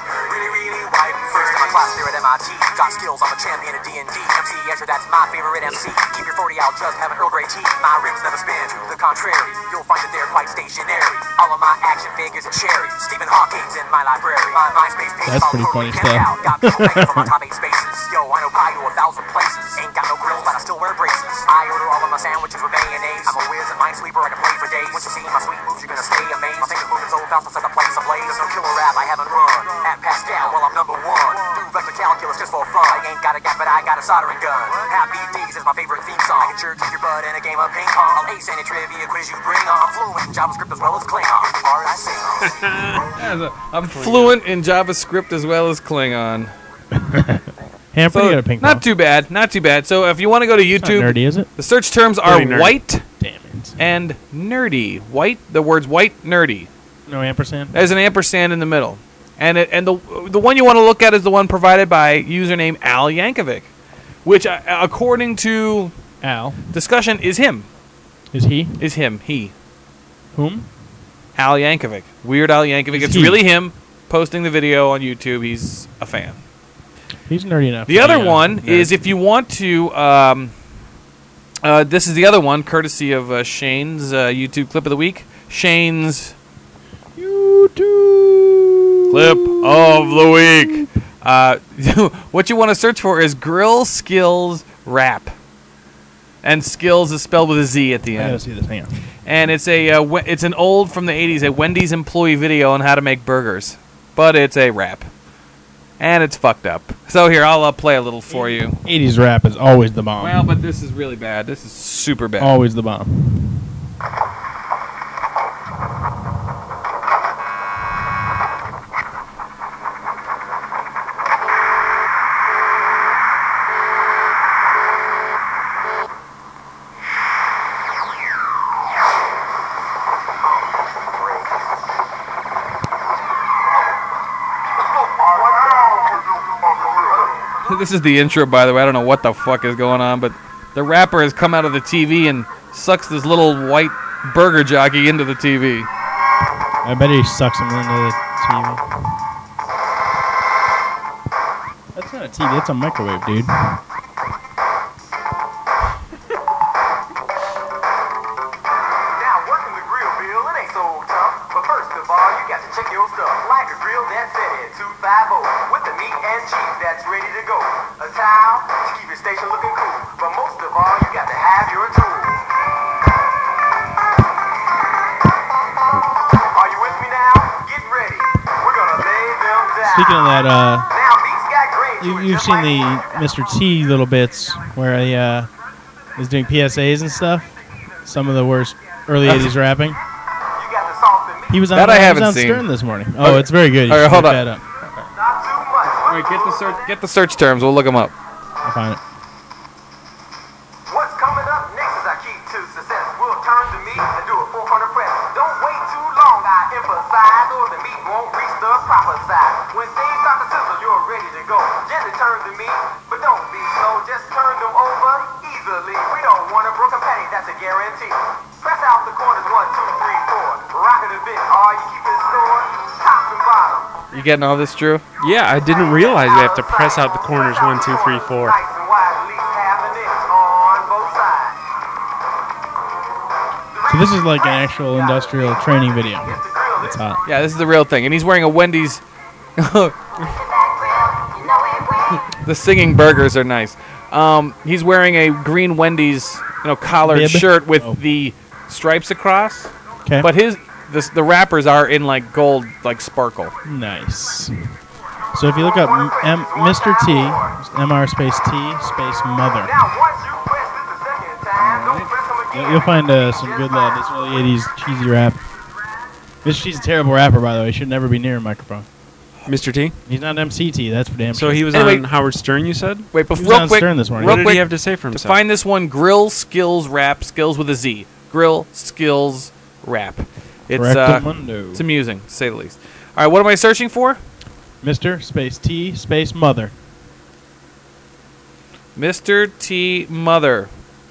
Got skills, I'm a champion of D and D. M C Escher, that's my favorite M C. Keep your forty out, just have an Earl Grey tea. My rims never spin, to the contrary. You'll find that they're quite stationary. All of my action figures are cherry. Stephen Hawking's in my library. My MySpace page That's is all pretty totally funny camped stuff. out. Got people begging for my top eight spaces. Yo, I know pie to a thousand places. Ain't got no grills, but I still wear braces. I order all of my sandwiches with mayonnaise. I'm a whiz and minesweeper, I can play for days. Once you see my sweet moves, you're gonna stay amazed. My fingers moving so fast, I'll set the place ablaze. There's no killer rap I haven't run. At Pascal, well, I'm number one. Through vector calculus just for fun. I ain't got a gap, but I got a soldering gun. Happy Days is my favorite theme song. I can sure kick your butt in a game of ping pong. I'll ace any trivia quiz you bring on. I'm fluent in JavaScript as well as Klingon. The part I sing on. I'm fluent in JavaScript as well as Klingon. Hey, I'm pretty So, good at ping pong. not too bad, not too bad. So if you want to go to It's not YouTube, nerdy, is it? the search terms are Pretty nerdy. white Damn it. and nerdy. White, the words white, nerdy. No ampersand? There's an ampersand in the middle. And it, and the the one you want to look at is the one provided by username Al Yankovic, which, uh, according to Al. discussion, is him. Is he? Is him. He. Whom? Al Yankovic. Weird Al Yankovic. Is It's he? really him posting the video on YouTube. He's a fan. He's nerdy enough. The to other be, uh, one nerd. is if you want to. Um, uh, this is the other one, courtesy of uh, Shane's uh, YouTube clip of the week. Shane's YouTube clip of the week. Uh, what you want to search for is Grill Skills Rap, and skills is spelled with a Z at the I gotta end. see this. Hang on. And it's a uh, we- it's an old from the eighties, a Wendy's employee video on how to make burgers, but it's a rap, and it's fucked up. So here, I'll uh, play a little for you. eighties rap is always the bomb. Well, but this is really bad. This is super bad. always the bomb. This is the intro, by the way. I don't know what the fuck is going on, but the rapper has come out of the T V and sucks this little white burger jockey into the T V. I bet he sucks him into the T V. That's not a T V. That's a microwave, dude. Now, working the grill, Bill, it ain't so tough. But first of all, you got to check your stuff. Like a grill that's set at two fifty with the meat and cheese that's ready to go. A towel to keep your station looking cool. But most of all, you got to have your tools. Are you with me now? Get ready. We're gonna lay them down. Speaking of that, uh, Now, these got grain to you, it, you've just seen like the Mister T little bits where he uh, is doing P S As and stuff. Some of the worst early eighties rapping. you got the sauce and meat. He was on, That I he was haven't on seen. Stern this morning. Oh, it's very good. You All right, should hold look on. that up. Not too much. All right, get the search. Get the search terms. We'll look them up. I'll find it. What's coming up next is our key to success. We'll turn the meat and do a four hundred press. Don't wait too long, I emphasize, or the meat won't reach the proper size. When things start to sizzle, you're ready to go. Gently turn the meat, but don't be slow. Just turn them over easily. We don't want a broken patty, that's a guarantee. Press out the corners, one, two, three, four. Rock it a bit, are you keeping score? Top and bottom. You getting all this, Drew? Yeah, I didn't realize we have to press out the corners one, two, three, four. Nice and wide, at least half an inch on both sides. So this is like an actual industrial training video. It's hot. Yeah, this is the real thing. And he's wearing a Wendy's. The singing burgers are nice. Um, he's wearing a green Wendy's, you know, collared Bib? shirt with Oh. the stripes across. Okay. But his the the wrappers are in like gold, like sparkle. Nice. So if you look up M- M- Mister T, M R space T space mother, Now, once you press this the second time, don't press them again. you'll you'll find uh, some good love. This early eighties cheesy rap. Mister T's a terrible rapper, by the way. He should never be near a microphone. Mister T? He's not M C T, that's for damn So sure. he was Anyway- on Howard Stern, you said? Wait, but He was real on quick, Stern this morning. What real did quick, he have to say for to himself? find this one, Grill Skills Rap, skills with a Z. Grill Skills Rap. It's uh, Correctamundo. it's amusing, to say the least. All right, what am I searching for? Mister space T space mother. Mister T Mother.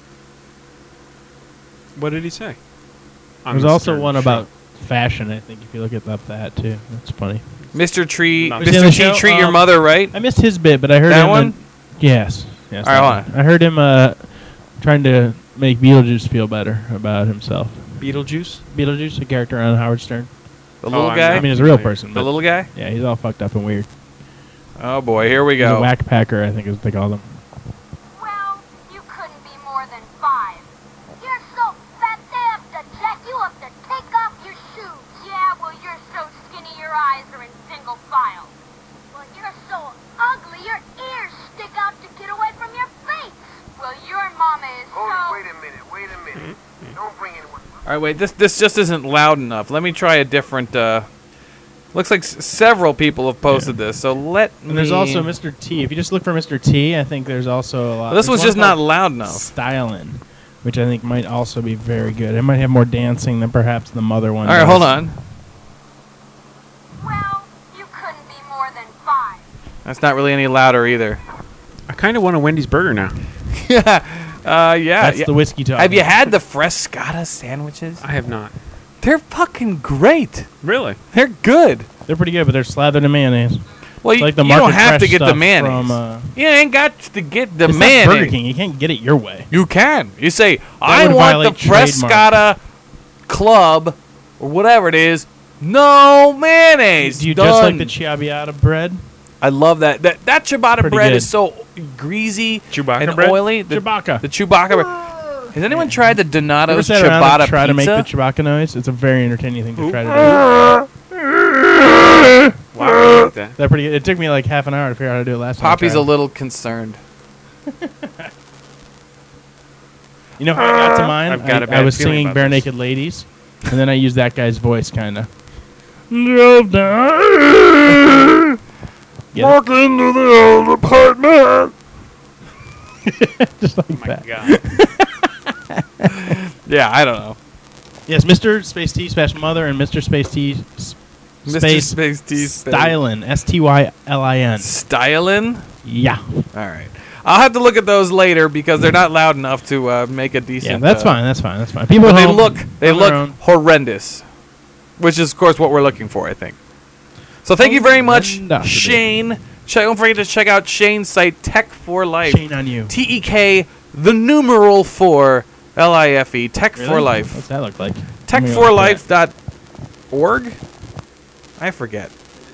What did he say? On There's the also Stern one show. about fashion, I think, if you look at up that, too. That's funny. Mister Tree, Not- Was he Mister on the T, show? treat your Um, mother right. I missed his bit, but I heard That him... one? uh, yes. yes All right, that hold one. I heard him uh, trying to make Beetlejuice feel better about himself. Beetlejuice? Beetlejuice, a character on Howard Stern. The Oh, little I'm guy. I mean, he's a real person, the but little guy. yeah, he's all fucked up and weird. Oh boy, here we He's a go. whack packer, I think is what they call him. Well, you couldn't be more than five. You're so fat they have to jack you up to take off your shoes. Yeah, well, you're so skinny your eyes are in single file. Well, you're so ugly your ears stick out to get away from your face. Well, your mama is Hold so... it, wait a minute, wait a minute. Don't bring anyone. All right, wait. This this just isn't loud enough. Let me try a different. Uh, looks like s- several people have posted this. So let And there's me- also Mister T. If you just look for Mister T, I think there's also a lot. This there's one's one just not called loud enough. Stylin', which I think might also be very good. It might have more dancing than perhaps the mother one. All right, does. hold on. Well, you couldn't be more than five. That's not really any louder either. I kind of want a Wendy's burger now. yeah, uh, yeah. That's yeah. the whiskey talk. Have you had the Frescata sandwiches? I have not. They're fucking great. Really? They're good. They're pretty good, but they're slathered in mayonnaise. Well, It's you, like the you don't market have to fresh get the stuff mayonnaise. from, uh, you ain't got to get the it's not mayonnaise. Burger King. You can't get it your way. You can. You say, I would want violate the Frescata trademark. Club or whatever it is. No mayonnaise. Do you Done. just like the ciabatta bread? I love that. That that ciabatta Pretty bread good. is so greasy Chewbacca and bread? oily. The, Chewbacca. The Chewbacca bread. Has anyone tried the Ever Donato's sat around ciabatta and try to make the pizza? Chewbacca noise? It's a very entertaining thing to try to do. Wow, I like that. That pretty. It took me like half an hour to figure out how to do it last time. I Poppy's a tried. little concerned. You know how I got to mine? I've got I, a bad I was feeling singing about Bare this. Naked Ladies, and then I used that guy's voice, kind of. Drove down. Walk into the old apartment. Just like Oh my that. God. Yeah, I don't know. Yes, Mister Space T Spash Mother and Mister Space T s- Mister Space Space T Space. Stylin. S T Y L I N. Stylin? Yeah. All right. I'll have to look at those later because they're not loud enough to uh, make a decent. Yeah, that's uh, fine. That's fine. That's fine. People But at they home, look they on their look own. horrendous, which is of course what we're looking for, I think. So thank you very much, Horrendous. Shane. Check, don't forget to check out Shane's site, Tech for Life. Shane on you. T E K the numeral four L I F E Tech Really? for Life. What's that look like? tech Let me for look life at dot org. I forget.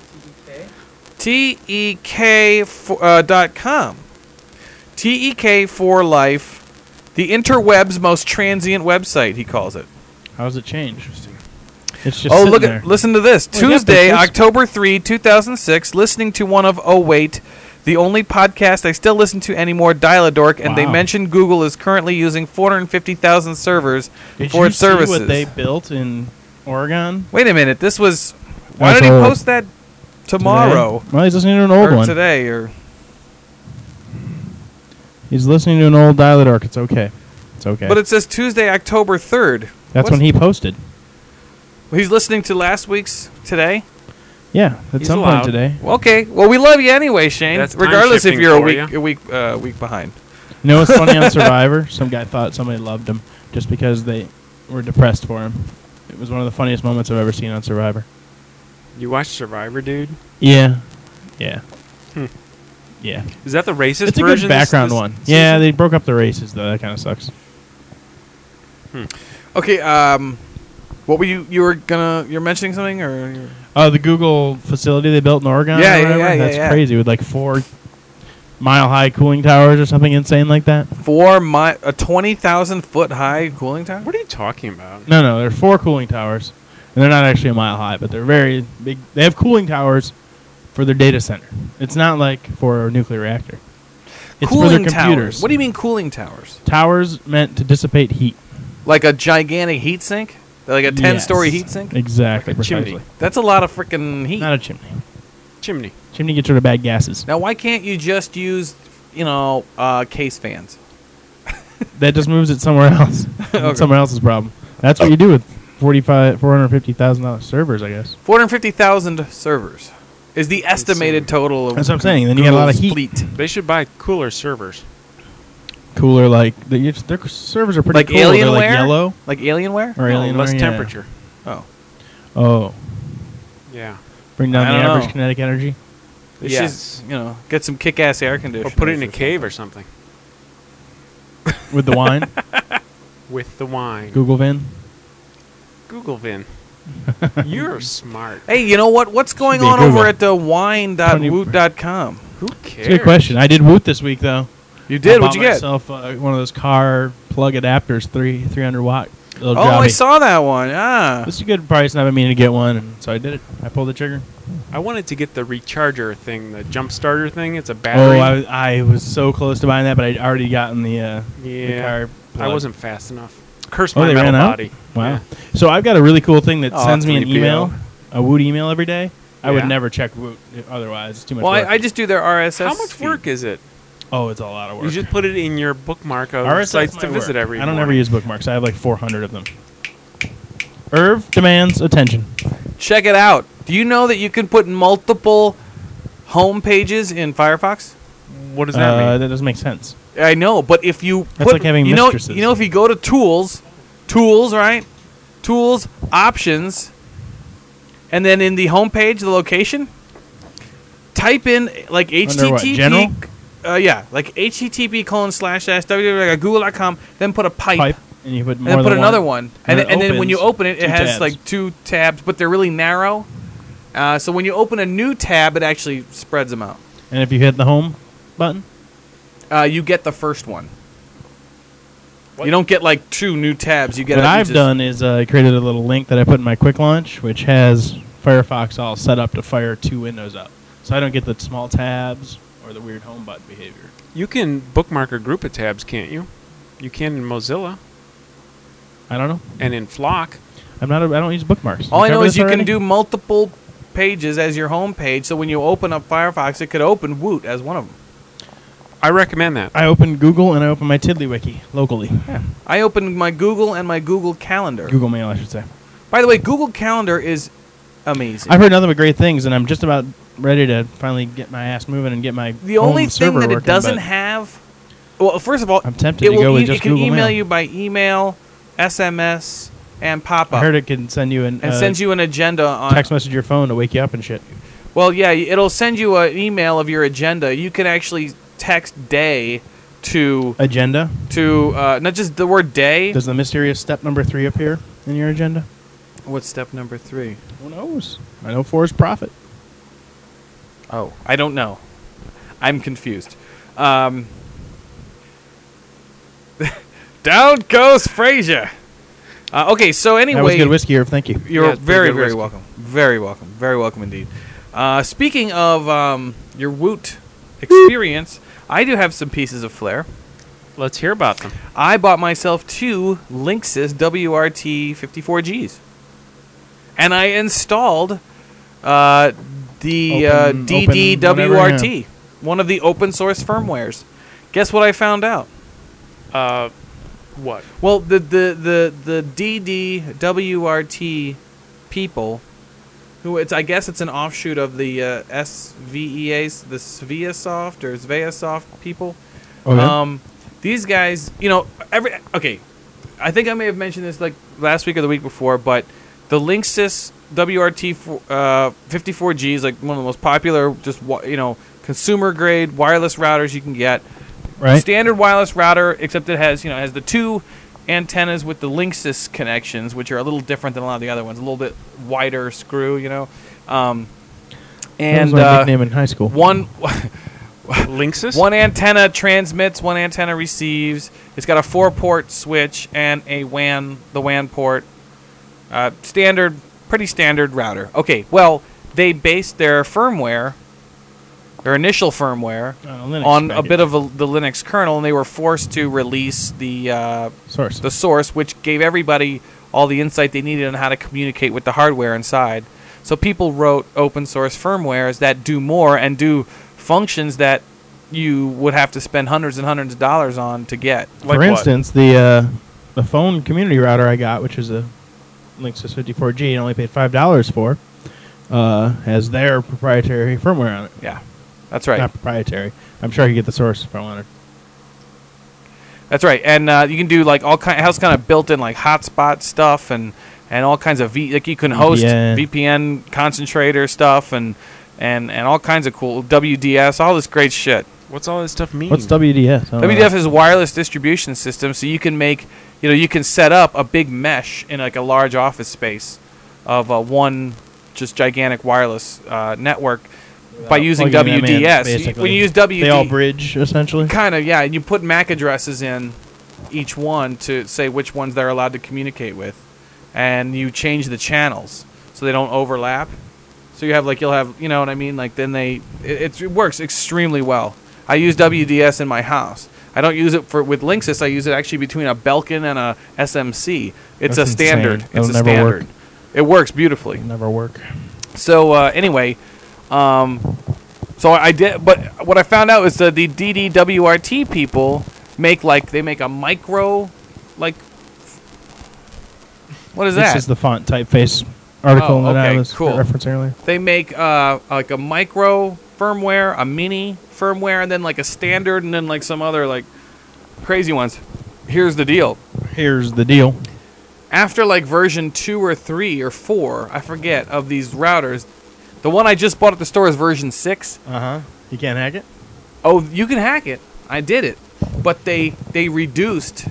T E K uh, dot com. T E K for Life, the interweb's most transient website, he calls it. that. How does it change? It's just Oh, sitting look there. at listen to this. Well, yeah, Tuesday, pictures. October third, two thousand six, listening to one of Oh Wait, the only podcast I still listen to anymore, Dial-A-Dork, and they Wow. mentioned Google is currently using four hundred fifty thousand servers Did for you its see services. what they built in Oregon? Wait a minute, this was why That's did he old. post that tomorrow Today? Well, he's listening to an old or one. today or He's listening to an old Dial-A-Dork. It's okay. It's okay. But it says Tuesday, October third. That's What's- when he posted. He's listening to last week's today. Yeah, at He's some allowed. point today. Okay, well we love you anyway, Shane. That's time regardless if shifting you're a for week ya. a week uh, week behind. You know what's funny on Survivor? Some guy thought somebody loved him just because they were depressed for him. It was one of the funniest moments I've ever seen on Survivor. You watch Survivor, dude? Yeah. Yeah. Hmm. Yeah. Is that the racist It's a version? good this- background this one. season? Yeah, they broke up the races, though. That kind of sucks. Okay, um, what were you you were gonna you're mentioning something or? You're Oh, the Google facility they built in Oregon? Yeah, or yeah, whatever? yeah, yeah, That's yeah. crazy with like four mile high cooling towers or something insane like that. Four mi- a twenty thousand foot high cooling tower. What are you talking about? No, no, there are four cooling towers. And they're not actually a mile high, but they're very big. They have cooling towers for their data center. It's not like for a nuclear reactor. It's cooling for their computers. towers. What do you mean cooling towers? Towers meant to dissipate heat. Like a gigantic heat sink? Like a ten story Yes. heat sink? Exactly. Like a chimney. precisely. That's a lot of freaking heat. Not a chimney. Chimney. Chimney gets rid of bad gases. Now why can't you just use, you know, uh, case fans? That just moves it somewhere else. Okay. It's someone else's problem. That's what you do with forty-five, four hundred fifty thousand dollars servers, I guess. Four hundred fifty thousand servers is the estimated total of That's what I'm saying. Then you got a lot of Google's heat. fleet. They should buy cooler servers. Cooler, like the, you- their servers are pretty Like cool. They're Alienware? like yellow Like Alienware? or No, Alienware. less yeah. temperature. Oh. Oh, Yeah. bring down I the don't average know. kinetic energy. They Yes. should, you know, get some kick-ass air Or conditioners. put it in a or cave or something. With the wine, With the wine. Google Vin. Google Vin. You're smart. Hey, you know what? What's going be a on Google. over at the wine dot woot dot com? Who It's cares? a good question. I did Woot this week though. You I did? bought What'd you get? myself uh, one of those car plug adapters, three three hundred watt. Little Oh, I jobby. saw that one. Ah. This is a good price, and I've been meaning to get one, and so I did it. I pulled the trigger. I wanted to get the recharger thing, the jump starter thing. It's a Oh, battery. I, was- I was so close to buying that, but I'd already gotten the, uh, the yeah. car. I plug. wasn't fast enough. Curse Oh, my they metal ran out? body. Wow. Yeah. So I've got a really cool thing that Oh, sends me an three P O. email, a Woot email every day. I would Yeah. never check Woot otherwise. It's too much Well, work. I, I just do their R S S. How much feed. work is it? oh, it's a lot of work. You just put it in your bookmark of R S S sites might to visit work. every I don't morning. ever use bookmarks. I have like four hundred of them. Irv demands attention. Check it out. Do you know that you can put multiple home pages in Firefox? What does that Uh, mean? that doesn't make sense. I know, but if you That's put, like having you know, mistresses. you know, if you go to tools, tools, right? Tools, options, and then in the home page, the location, type in like H T Under what, T P. general? Uh, yeah, like H T T P colon slash slash www google dot com. Then put a pipe. Pipe, and you put more And then put than another one, one, and, then, it and then when you opens open it, it two has tabs. like two tabs, but they're really narrow. Uh, so when you open a new tab, it actually spreads them out. And if you hit the home button, Uh, you get the first one. What? You don't get like two new tabs. You get. what a, you I've just- done is uh, I created a little link that I put in my quick launch, which has Firefox all set up to fire two windows up, so I don't get the small tabs or the weird home button behavior. You can bookmark or group of tabs, can't you? You can in Mozilla I don't know. and in Flock. I'm not. A, I don't use bookmarks. All Did I know cover is this you can already? do multiple pages as your home page. So when you open up Firefox, it could open Woot as one of them. I recommend that. I open Google and I open my Tiddlywiki locally. I opened my Google and my Google Calendar. Google Mail, I should say. By the way, Google Calendar is amazing. I've heard nothing but great things, and I'm just about ready to finally get my ass moving and get my the home only thing server that it working, doesn't but have, well, first of all, I'm tempted it to will go with e- just it can Google email Mail. you by email, S M S, and pop I up, heard it can send you an and uh, sends you an agenda on. text message to your phone to wake you up and shit. Well, yeah, it'll send you an email of your agenda. You can actually text day to Agenda. to uh, not just the word day. Does the mysterious step number three appear in your agenda? What's step number three? Who knows? I know four is profit. Oh, I don't know. I'm confused. Um, down goes Frasier. Uh, okay, so That was anyway, good whiskey, Irv. Thank you. you're Yeah, it's pretty very, good very whiskey. welcome. Very welcome. Very welcome indeed. Uh, speaking of um, your Woot experience, I do have some pieces of flair. Let's hear about them. I bought myself two Linksys W R T fifty-four Gs. And I installed uh, the uh, Open- D D W R T, open one of the open source firmwares. Guess what I found out? Uh, what? Well, the the the, the D D W R T people, who it's I guess it's an offshoot of the uh, S V E As, the Sviasoft or Sveasoft people. Okay. Um, these guys, you know, every okay. I think I may have mentioned this like last week or the week before, but the Linksys W R T uh, fifty-four G is like one of the most popular, just wa- you know, consumer grade wireless routers you can get. right. Standard wireless router, except it has you know has the two antennas with the Linksys connections, which are a little different than a lot of the other ones. A little bit wider screw, you know. Um, That and was my uh, nickname in high school. one. Linksys? One antenna transmits, one antenna receives. It's got a four-port switch and a W A N, the W A N port. Uh, standard, pretty standard router. Okay, well, they based their firmware, their initial firmware, Uh, Linux on a package. bit of a, the Linux kernel, and they were forced to release the uh, source. the source, which gave everybody all the insight they needed on how to communicate with the hardware inside. So people wrote open source firmwares that do more and do functions that you would have to spend hundreds and hundreds of dollars on to get. Like For what? instance, the uh, the phone community router I got, which is a Linksys fifty-four G, and only paid five dollars for, uh, has their proprietary firmware on it. Yeah, that's right. Not proprietary. I'm sure I could get the source if I wanted. That's right. And uh, you can do like all kind. It has kind of built-in like hotspot stuff and and all kinds of v. Like you can host V P N. V P N concentrator stuff and and and all kinds of cool W D S, all this great shit. What's all this stuff mean? What's W D S? I don't know. W D F is a wireless distribution system, so you can make, you know, you can set up a big mesh in like a large office space of uh, one just gigantic wireless uh, network by using Plugging them W D S. in, You- basically. when you use W D They all S, bridge, essentially. kind of, yeah, and you put M A C addresses in each one to say which ones they're allowed to communicate with, and you change the channels so they don't overlap. So you have like you'll have, you know what I mean? Like then they it, it's, it works extremely well. I use W D S in my house. I don't use it for with Linksys. I use it actually between a Belkin and a S M C. It's That's a standard. insane. It's That'll a never standard. work. It works beautifully. Never work. So uh, anyway, um, so I did. But what I found out is that the D D W R T people make like they make a micro, like what is this that? is the font typeface article Oh, that I okay, was cool. referencing earlier. They make uh, like a micro firmware, a mini firmware, and then like a standard, and then like some other like crazy ones. Here's the deal. Here's the deal. After like version two or three or four, I forget, of these routers, The one I just bought at the store is version six. Uh huh. You can't hack it. Oh, you can hack it. I did it, but they they reduced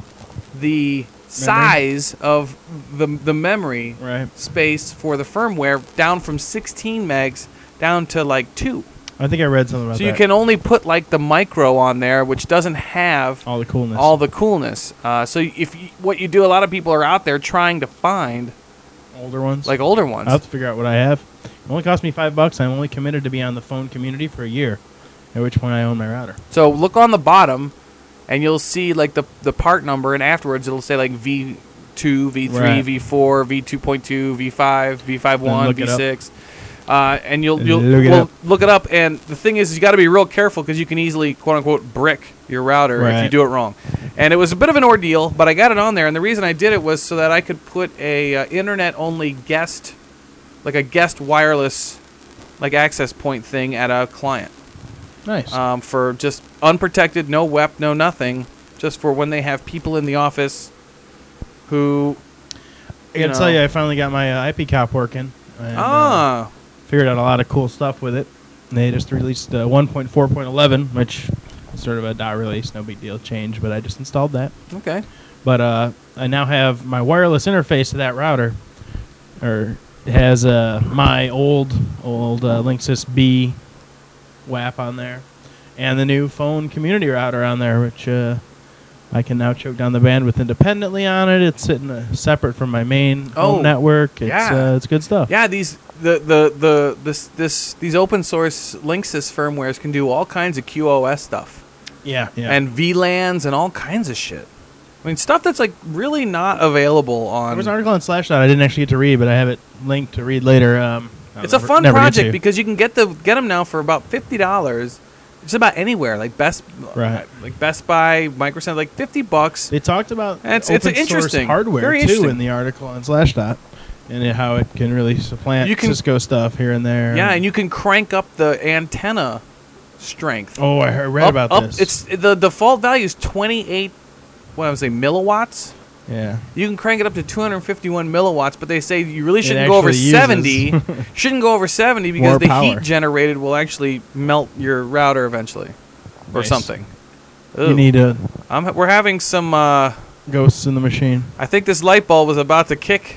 the size of the the memory Right. space for the firmware down from sixteen megs down to like two. I think I read something about So that. you can only put like the micro on there, which doesn't have all the coolness. all the coolness. Uh, so if you, what you do, a lot of people are out there trying to find older ones. like older ones. I'll have to figure out what I have. It only cost me five bucks. I'm only committed to be on the phone community for a year, at which point I own my router. So look on the bottom, and you'll see like the the part number, and afterwards it'll say like V two, V three, Right. V four, V two point two, V five, V five Then one, look it V up. six. Uh, and you'll you'll Look it well, up. look it up, and the thing is, you got to be real careful because you can easily "quote unquote" brick your router if you Right. do it wrong. And it was a bit of an ordeal, but I got it on there, and the reason I did it was so that I could put a uh, internet-only guest, like a guest wireless, like access point thing at a client Nice. um, for just unprotected, no W E P, no nothing, just for when they have people in the office who. I You gotta know, tell you, I finally got my uh, I P cop working. And, uh, ah. figured out a lot of cool stuff with it. They just released uh, one point four point eleven, which is sort of a dot release, no big deal change, but I just installed that. Okay. But uh, I now have my wireless interface to that router, or it has uh, my old old uh, Linksys B W A P on there, and the new phone community router on there, which uh, I can now choke down the bandwidth independently on it. It's sitting uh, separate from my main Oh, home network. It's yeah. uh, it's good stuff. Yeah, these the the the this this these open source Linksys firmwares can do all kinds of Q o S stuff yeah, yeah. and V LANs and all kinds of shit. I mean, stuff that's like really not available on. There was an article on Slashdot I didn't actually get to read, but I have it linked to read later. Um, I'll It's a never- fun never get project to. because you can get the get them now for about fifty dollars, just about anywhere, like Best Right. like Best Buy, Microsoft, like fifty bucks. They talked about And it's- it's open source interesting. hardware Very too interesting. in the article on Slashdot, and it- how it can really supplant You can- Cisco stuff here and there. Yeah, and you can crank up the antenna strength. oh, I heard, read up, about up, this. It's the default value is twenty-eight. What I would say milliwatts. yeah, You can crank it up to two hundred fifty-one milliwatts, but they say you really It shouldn't go over actually seventy. uses Shouldn't go over seventy because More the power. heat generated will actually melt your router eventually, or Nice. something. you Ugh. need uh, I'm, we're having some. Uh, ghosts in the machine. I think this light bulb is about to kick.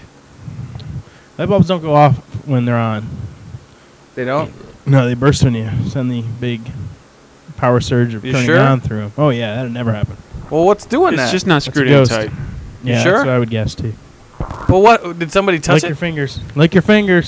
Light bulbs don't go off when they're on. They don't. No, they burst when you send the big power surge of You turning sure? on through 'em. Oh yeah, that'd never happen. Well, what's doing It's that? just not That's a screwed in ghost. tight. Yeah, sure? that's what I would guess too. Well, what did somebody touch Lick it? your fingers. Lick your fingers.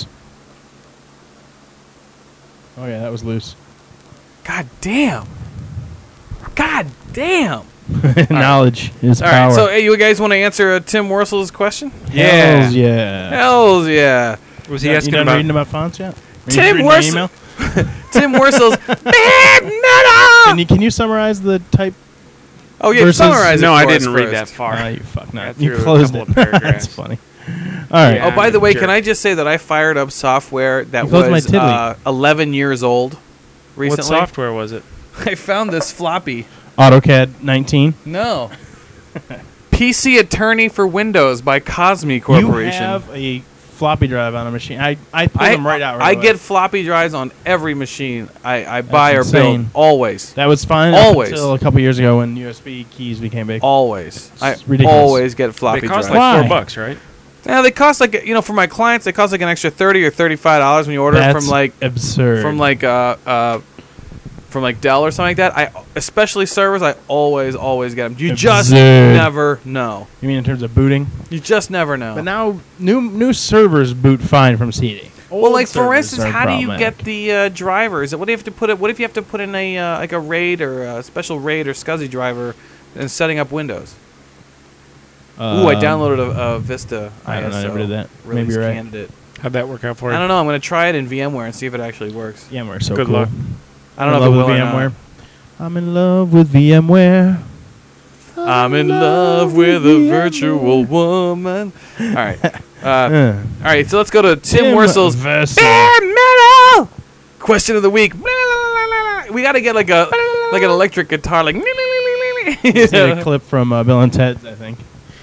Oh yeah, that was loose. God damn. God damn. Knowledge is All power. right. So, hey, you guys want to answer uh, Tim Worsel's question? Yeah. Hells yeah. Hells yeah. Was You he done- asking you done about? reading about fonts yet? Are you Tim just reading my Worsel- email? Tim Worsel's big metal. Can you, can you summarize the type? Oh yeah, versus- summarize it no, for I us didn't read first. that far. Ah, you fuck Got not. You through a closed couple it. of paragraphs. That's funny. All right. Yeah. Oh, by the I'm a way, jerk. can I just say that I fired up software that You closed my was tiddly. uh, eleven years old recently? What software was it? I found this floppy. AutoCAD nineteen. No. P C Attorney for Windows by Cosme Corporation. You have a floppy drive on a machine. I I pull I, them right out. Right I away. get floppy drives on every machine I, I buy or insane. build. Always. that was fine Always. up until a couple years ago when U S B keys became big. Always. I ridiculous. always get floppy They cost drives. like Why? four bucks, right? Yeah, they cost like you know for my clients they cost like an extra thirty or thirty five dollars when you order That's from like absurd. from like uh uh from like Dell or something like that. I especially servers I always always get them. You just Absurd. never know. you mean in terms of booting? You just never know. But now new new servers boot fine from C D. well, Old like for servers instance, are how do you problematic. get the uh, drivers? What do you have to put it? What if you have to put in a uh, like a RAID or a special RAID or SCSI driver and setting up Windows? Ooh, I Um, downloaded a, a Vista I don't know, I I S O never did that. Maybe release you're right. candidate. How'd that work out for you? I don't know. I'm going to try it in VMware and see if it actually works. VMware's so Good cool. luck. I don't I'm know in if it love will with or not. VMware. I'm in love with VMware. I'm in love with a virtual woman. All right. Uh, Uh, all right, so let's go to Tim, Worsel's Versa. Bare Metal question of the week. We got to get like a like an electric guitar, like. It's a clip from uh, Bill and Ted's, I think.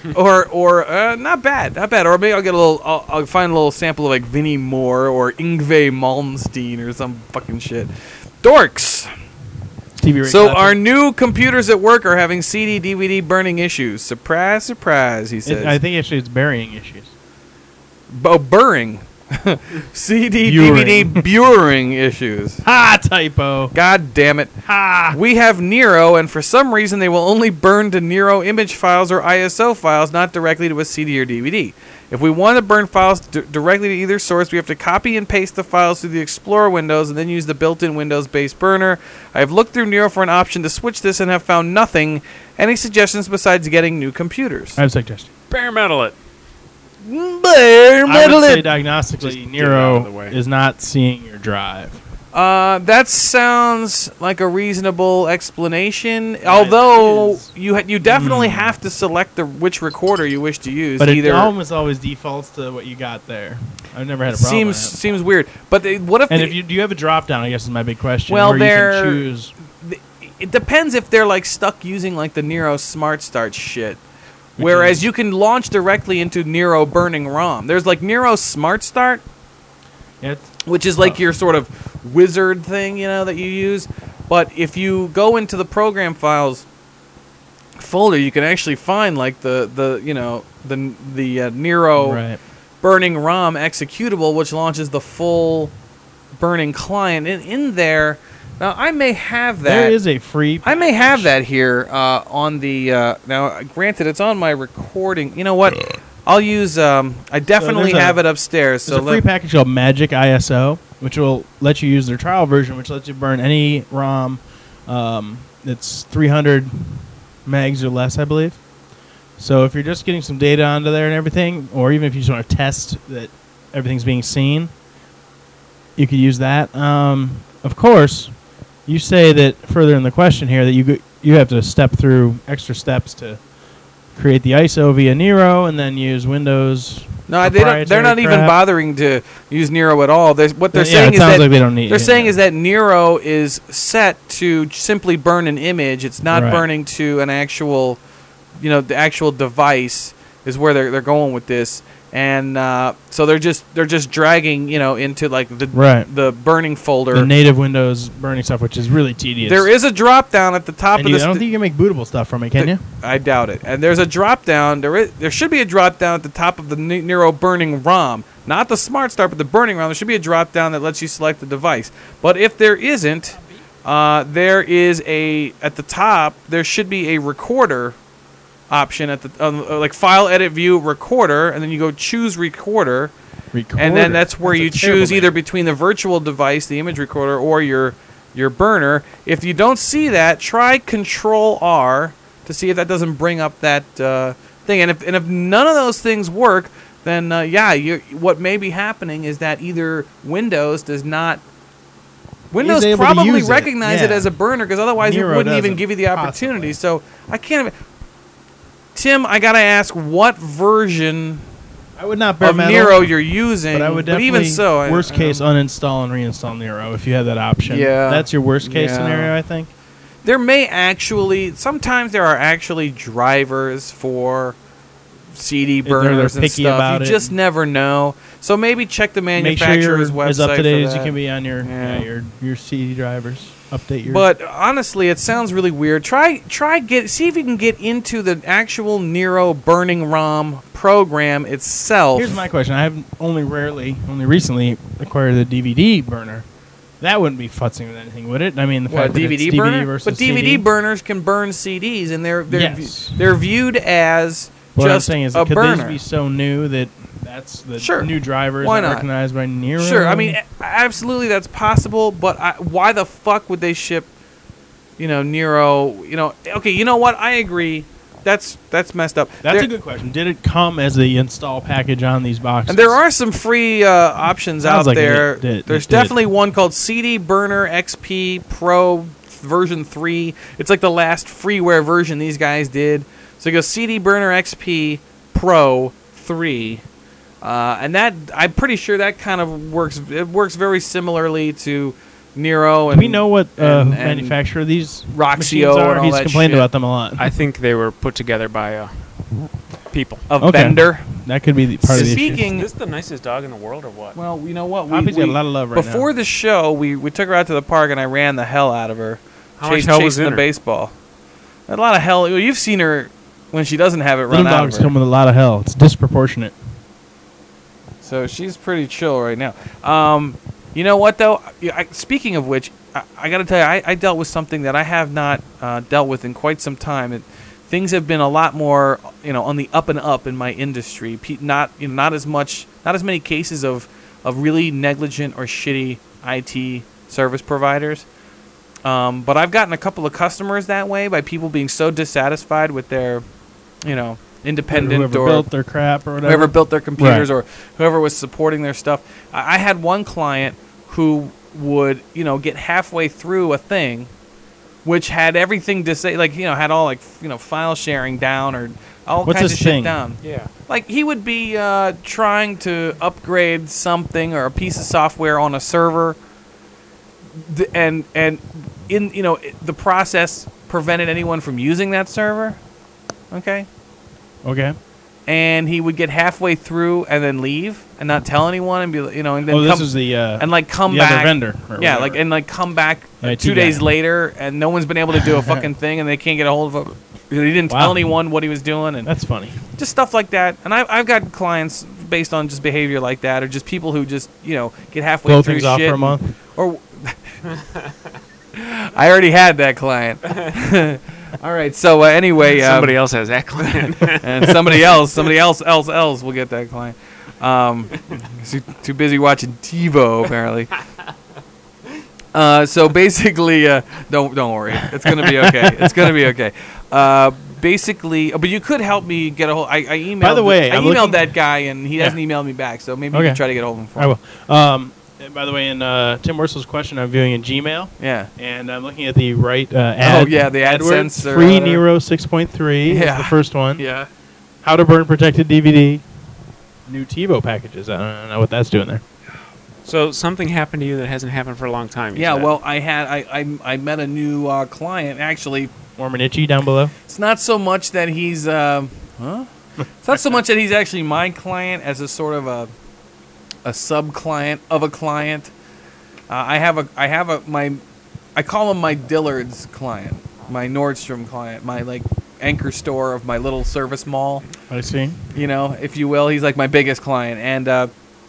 or or uh, not bad, not bad. Or maybe I'll get a little. I'll, I'll find a little sample of like Vinnie Moore or Yngwie Malmsteen or some fucking shit. Dorks. T V So clapping. our new computers at work are having C D, D V D burning issues. Surprise, surprise. He says. It, I think actually it's burying issues. Oh, burring. C D, Buring. D V D buring issues. Ha! Typo. God damn it. Ha! We have Nero, and for some reason they will only burn to Nero image files or I S O files, not directly to a C D or D V D. If we want to burn files d- directly to either source, we have to copy and paste the files through the Explorer windows and then use the built-in Windows-based burner. I have looked through Nero for an option to switch this and have found nothing. Any suggestions besides getting new computers? I have a suggestion. Bare metal it. Bare I metal would say it. diagnostically, Just get it Nero out of the way. is not seeing your drive. Uh, that sounds like a reasonable explanation. Although is. you ha- you definitely Hmm. have to select the which recorder you wish to use. But it Either almost always defaults to what you got there. I've never had a problem seems with that. seems weird. But they, what if And they- if you do you have a drop down? I guess is my big question. Well, where you they're- can choose. it depends if they're like stuck using like the Nero Smart Start shit. Which Whereas is- you can launch directly into Nero burning ROM. There's like Nero Smart Start, Yeah, it's- which is like Oh. your sort of wizard thing, you know, that you use. But if you go into the program files folder, you can actually find like the, the you know the the uh, Nero right. burning ROM executable, which launches the full burning client. And in there, now I may have that. There is a free. I may have package. that here uh, on the. Uh, now, granted, it's on my recording. You know what? I'll use. Um, I definitely there's a- have it upstairs. There's So a free let, package called Magic I S O, which will let you use their trial version, which lets you burn any ROM um, that's three hundred megs or less, I believe. So if you're just getting some data onto there and everything, or even if you just want to test that everything's being seen, you could use that. Um, of course, you say that further in the question here that you go, you have to step through extra steps to create the I S O via Nero and then use Windows. no, they don't, they're not proprietary even crap. bothering to use Nero at all. There's, what they're Yeah, saying it is sounds that like they don't need they're it, saying yeah. is that Nero is set to simply burn an image. It's not Right. burning to an actual, you know, the actual device is where they're they're going with this. And uh, so they're just they're just dragging, you know, into like the Right. the burning folder. the native Windows burning stuff, which is really tedious. There is a drop down at the top and of you, the. I don't st- think you can make bootable stuff from it, can you? I doubt it. And there's a drop down. There is, there should be a drop down at the top of the Ne- Nero burning ROM, not the Smart Start, but the burning ROM. There should be a drop down that lets you select the device. But if there isn't, uh, there is a at the top. There should be a recorder option at the uh, like file edit view recorder, and then you go choose recorder. Recorder. And then that's where That's a you terrible choose name. either between the virtual device, the image recorder, or your your burner. If you don't see that, try Control R to see if that doesn't bring up that uh, thing. And if and if none of those things work, then uh, yeah, you what may be happening is that either Windows does not. Windows able to probably use it, recognize it yeah. as a burner because otherwise Nero it wouldn't even doesn't, give you the opportunity. possibly. So I can't. Even, Tim, I gotta ask, what version I would not bare of metal, Nero you're using? but I would definitely even so, I- worst I case don't- uninstall and reinstall Nero if you have that option. Yeah. That's your worst case Yeah. scenario, I think. There may actually sometimes there are actually drivers for C D If they're- burners they're and picky stuff. about You it. just never know. So maybe check the Make sure you're manufacturer's website as up to for date as you that. can be on your Yeah. yeah, your your C D drivers. Update your. But honestly, it sounds really weird. Try try get see if you can get into the actual Nero burning ROM program itself. here's my question: I have only rarely, only recently acquired the D V D burner. That wouldn't be futzing with anything, would it? I mean, the What, fact that D V D it's burner? D V D versus But D V D C D. burners can burn C Ds, and they're they're Yes. vi- they're viewed as What I'm just saying is, a could burner. these be so new that that's the Sure. new drivers Why not not? recognized by Nero? Sure, I mean, a- absolutely, that's possible. But I, why the fuck would they ship, you know, Nero? You know, okay, you know what? I agree. That's that's messed up. that's There- a good question. Did it come as the install package on these boxes? And there are some free uh, options Sounds out like it there. did- it There's did. definitely one called C D Burner X P Pro version three. It's like the last freeware version these guys did. So you go C D Burner X P Pro three. Uh, and that, I'm pretty sure that kind of works. It works very similarly to Nero. Do And we know what uh, and- and manufacturer these Roxio machines are? and all He's that complained shit. about them a lot. I think they were put together by a people. a Okay. vendor. That could be the part of the issue. Speaking, Is this the nicest dog in the world or what? well, you know what? We, Poppy's we, got a lot of love right before now. the show, we, we took her out to the park and I ran the hell out of her. How much Chase- hell was chasing in the her? baseball. A lot of hell. Well, you've seen her when she doesn't have it Little run out dogs of her. come with a lot of hell. It's disproportionate. So she's pretty chill right now. Um, you know what though? I, I- speaking of which, I, I got to tell you, I, I dealt with something that I have not uh, dealt with in quite some time. It, things have been a lot more, you know, on the up and up in my industry. Pe- not, you know, not as much, not as many cases of of really negligent or shitty I T service providers. Um, but I've gotten a couple of customers that way by people being so dissatisfied with their, you know, independent Whoever or built their crap or whatever. whoever built their computers Right. or whoever was supporting their stuff. I, I had one client who would, you know, get halfway through a thing, which had everything to say, like, you know, had all like, f- you know, file sharing down or all What's kinds this of shit thing? down. Yeah. Like he would be uh, trying to upgrade something or a piece of software on a server, th- and and in you know it- the process prevented anyone from using that server. Okay. Okay. And he would get halfway through and then leave and not tell anyone and be you know and then Oh, this come is the uh, and like come the back other vendor. Or yeah whatever. like and like come back The I T two days guy. later and no one's been able to do a fucking thing and they can't get a hold of him. He didn't Wow. tell anyone what he was doing and That's funny. just stuff like that. And I've I've got clients based on just behavior like that or just people who just you know get halfway Blow through things off shit for a and- month. or I already had that client. All right, so uh, anyway, um, Somebody else has that client. and somebody else, somebody else, else, else will get that client. Um, he's too busy watching TiVo apparently. Uh, so basically, uh, don't don't worry, it's gonna be okay. It's gonna be okay. Uh, basically, but you could help me get a hold. I, I emailed. By the way, I I'm emailed looking- that guy and he Yeah. hasn't emailed me back. So maybe you Okay. can try to get a hold of him for I me. will. Um, and by the way, in uh, Tim Worsel's question, I'm viewing in Gmail, Yeah. and I'm looking at the right uh, ad. Oh, yeah, the AdWords, AdSense or Free whatever. Nero six point three is Yeah. the first one. Yeah. How to burn protected D V D. New TiVo packages. I don't know what that's doing there. So something happened to you that hasn't happened for a long time. you Yeah. said. Well, I had I I, I met a new uh, client actually. Warm and itchy down below. It's not so much that he's, um, huh? It's not so much that he's actually my client as a sort of a, a sub client of a client. Uh, I have a, I have a my, I call him my Dillard's client, my Nordstrom client, my like anchor store of my little service mall. I see. You know, if you will. He's like my biggest client, and uh,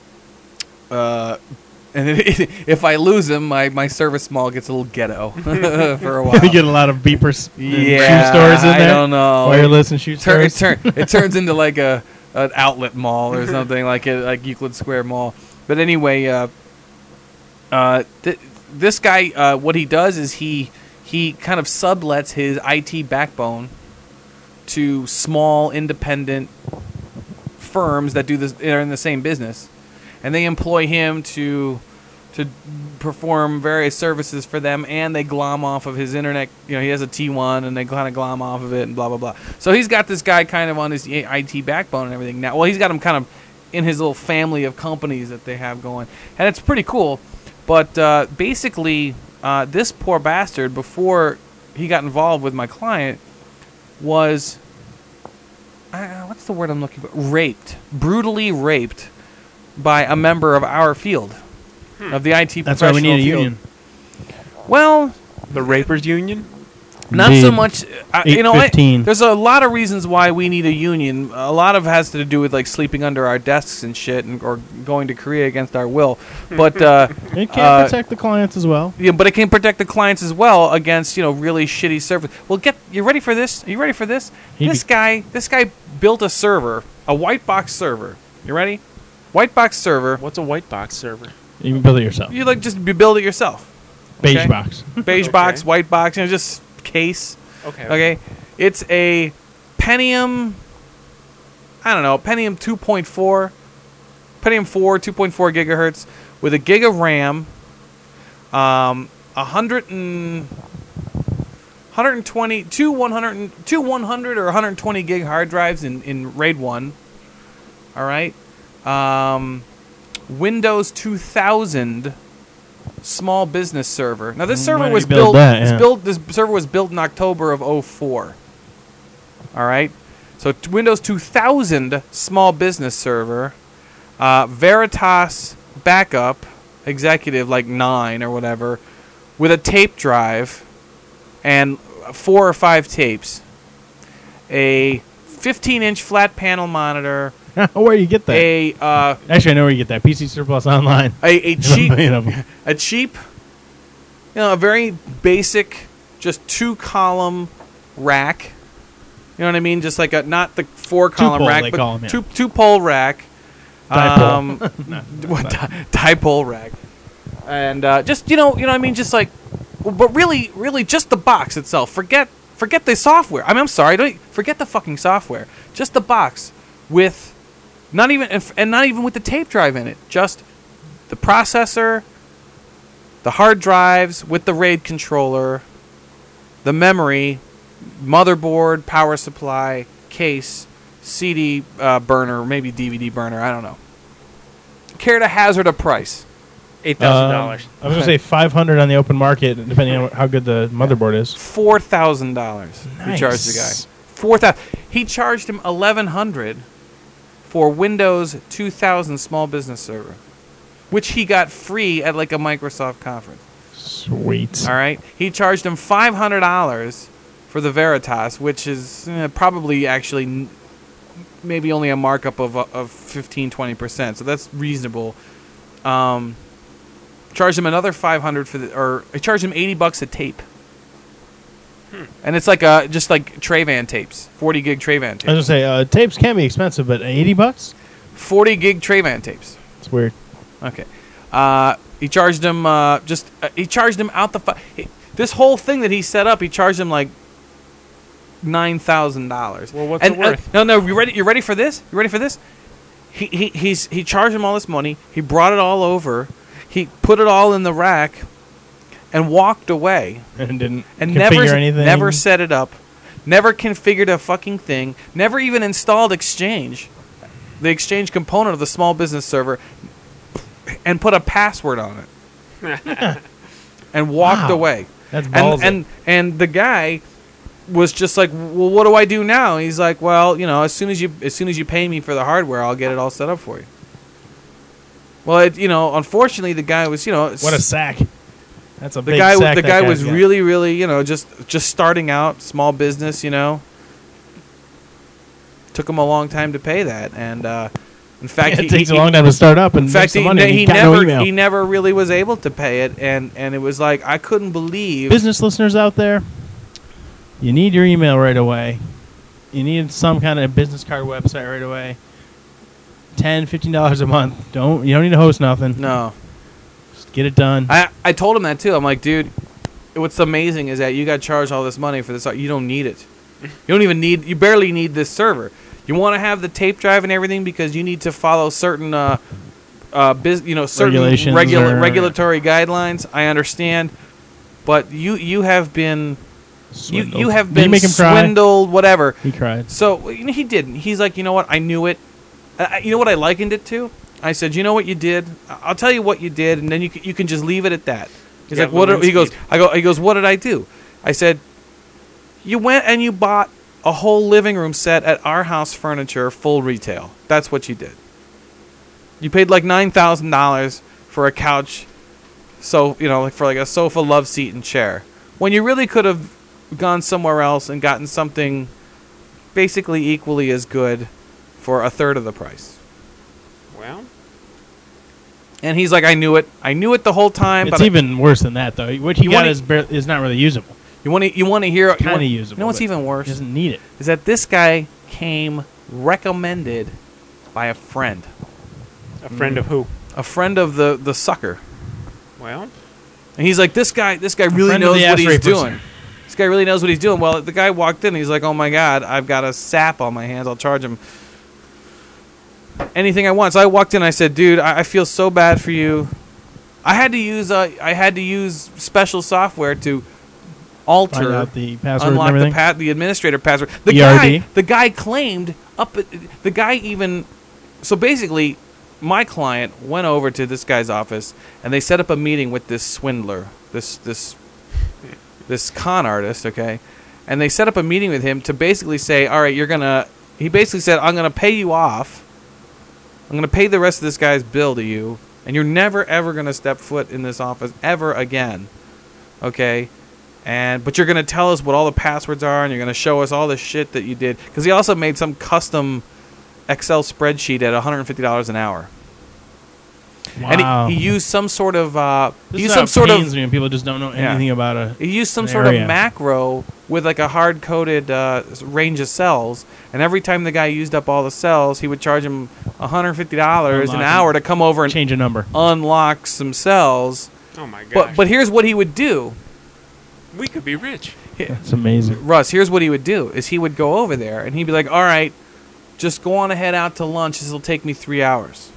uh, and if I lose him, my, my service mall gets a little ghetto for a while. You get a lot of beepers. and Yeah, shoe stores in I there. don't know. Wireless and shoe Tur- it, stores. turn, it turns into like a an outlet mall or something like it, like Euclid Square Mall. But anyway, uh, uh, th- this guy, uh, what he does is he he kind of sublets his I T backbone to small independent firms that do this are in the same business, and they employ him to to perform various services for them, and they glom off of his internet. You know, he has a T one, and they kind of glom off of it, and blah blah blah. So he's got this guy kind of on his I T backbone and everything now. Well, he's got him kind of in his little family of companies that they have going, and it's pretty cool. But uh, basically, uh, this poor bastard, before he got involved with my client, was uh, what's the word I'm looking for? Raped, brutally raped by a member of our field. Of the I T That's why we professional need a field. union. Well, the Rapers Union. not so Indeed. much. Uh, you know, I, eight fifteen. there's a lot of reasons why we need a union. A lot of it has to do with like sleeping under our desks and shit, and, or going to Korea against our will. But uh, It can uh, protect the clients as well. yeah, but it can protect the clients as well against you know really shitty service. Well, get you ready for this? Are you ready for this? He'd this be- guy, this guy built a server, a white box server. You ready? White box server. What's a white box server? You can build it yourself. You like just b- build it yourself. Beige okay. box. Beige Okay. box, white box, you know, just case. Okay. Okay, it's a Pentium. I don't know, Pentium two point four, Pentium four, two point four gigahertz with a gig of RAM, um, a hundred and. one hundred twenty, two one hundred, two one hundred or one hundred twenty gig hard drives in, in RAID one. All right. Um, Windows two thousand small business server. Now this Mm, server why was did you build built. that, this yeah. built. This server was built in October of oh four. All right. So t- Windows two thousand small business server, uh, Veritas backup, executive like nine or whatever, with a tape drive and four or five tapes, a fifteen inch flat panel monitor, Where you get that? a uh, Actually, I know where you get that. P C Surplus Online. a, a There's a cheap million of 'em. a cheap, you know, a very basic, just two column rack. You know what I mean? Just like a not the four column Two-pole, rack, they but call 'em, yeah. two two pole rack. Dipole. Um, what, di- dipole rack, and uh, just you know, you know, what I mean, just like, but really, really, just the box itself. Forget, forget the software. I mean, I'm sorry, don't forget the fucking software. Just the box with, not even, and not even with the tape drive in it. Just the processor, the hard drives with the RAID controller, the memory, motherboard, power supply, case, C D uh, burner, maybe D V D burner. I don't know. Care to hazard a price? Eight thousand Um, dollars. I was gonna say five hundred on the open market, depending on how good the motherboard is. Four thousand dollars. He charged the guy. Nice. Four thousand. He charged him eleven hundred for Windows two thousand small business server, which he got free at like a Microsoft conference. Sweet. All right. He charged him five hundred dollars for the Veritas, which is eh, probably actually n- maybe only a markup of uh, of fifteen, twenty percent. So that's reasonable. Um, charged him another five hundred for the, or I charged him eighty bucks a tape. And it's like a just like Trayvan tapes, forty gig Trayvan I was tapes, gonna say uh, tapes can be expensive, but eighty bucks? forty gig Trayvan tapes. It's weird. Okay. Uh, he charged him uh, just uh, he charged him out the fu- he, this whole thing that he set up. He charged him like nine thousand dollars. Well, what's and, it worth? Uh, no, no. You ready? You ready for this? You ready for this? He he he's he charged him all this money. He brought it all over. He put it all in the rack, and walked away. And didn't And configure never anything. never set it up. Never configured a fucking thing. Never even installed Exchange, the Exchange component of the small business server, and put a password on it. And walked Wow. away. That's And ballsy. and and the guy was just like, "Well, what do I do now?" He's like, "Well, you know, as soon as you as soon as you pay me for the hardware, I'll get it all set up for you." Well, it, you know, unfortunately, the guy was, you know, What a sack. That's a the big guy sack the that guy guy's was got. really really you know just just starting out, small business, you know. Took him a long time to pay that, and uh, in fact, Yeah, he, it takes he, a long time to start up and in make fact, some he, money. ne- and he got no never email. he never really was able to pay it, and and it was like I couldn't believe. Business listeners out there, you need your email right away. You need some kind of business card website right away. Ten, fifteen dollars a month. Don't you don't need to host nothing. No, Just get it done. I I told him that too. I'm like, dude, what's amazing is that you got charged all this money for this. You don't need it. You don't even need. You barely need this server. You want to have the tape drive and everything because you need to follow certain, uh, uh, biz, you know, certain Regulations regula- or- regulatory guidelines. I understand, but you you have been you Swindled. you have Did you been make him cry? swindled, whatever. He cried. So you know, he didn't. He's like, you know what? I knew it. Uh, you know what I likened it to? I said, you know what you did? I- I'll tell you what you did, and then you can, you can just leave it at that. He's Yeah, like, what? Did, he Lewinsky. goes, I go. He goes, what did I do? I said, you went and you bought a whole living room set at Our House Furniture, full retail. That's what you did. You paid like nine thousand dollars for a couch, so you know, like for like a sofa, love seat, and chair. When you really could have gone somewhere else and gotten something basically equally as good for a third of the price. Well, And he's like, I knew it. I knew it the whole time. It's but I- even worse than that, though. What he You got wanna- is bar- is not really usable. you want to you want to hear? you Kind of wanna- usable. You know what's but even He worse doesn't need it. is that this guy came recommended by a friend, a friend of who? a friend of the the sucker. Well, And he's like, this guy, this guy really friend of knows the what ass he's rape doing. person. This guy really knows what he's doing. Well, the guy walked in. And he's like, oh my god, I've got a sap on my hands. I'll charge him anything I want. So I walked in. I said, dude, I, I feel so bad for you. I had to use uh, I had to use special software to alter, Find out the password unlock and the everything. pa- the administrator password. The E R D. guy, the guy claimed up. At, the guy even. So basically, my client went over to this guy's office and they set up a meeting with this swindler, this this this con artist, okay? And they set up a meeting with him to basically say, all right, you're gonna he basically said, I'm going to pay you off. I'm going to pay the rest of this guy's bill to you, and you're never, ever going to step foot in this office ever again. Okay? And But you're going to tell us what all the passwords are, and you're going to show us all the shit that you did. Because he also made some custom Excel spreadsheet at one hundred fifty dollars an hour. Wow. And he, he used some sort of... Uh, This he is used how some it sort of... pains me when people just don't know Yeah. anything about a. He used some an sort area. of macro with like a hard-coded uh, s- range of cells, and every time the guy used up all the cells, he would charge him one hundred fifty dollars an Unlock hour to come over and Change a number. unlock some cells. Oh my gosh. But but here's what he would do. we could be rich. That's amazing. Russ, here's what he would do, is he would go over there, and he'd be like, all right, just go on ahead out to lunch. This will take me three hours.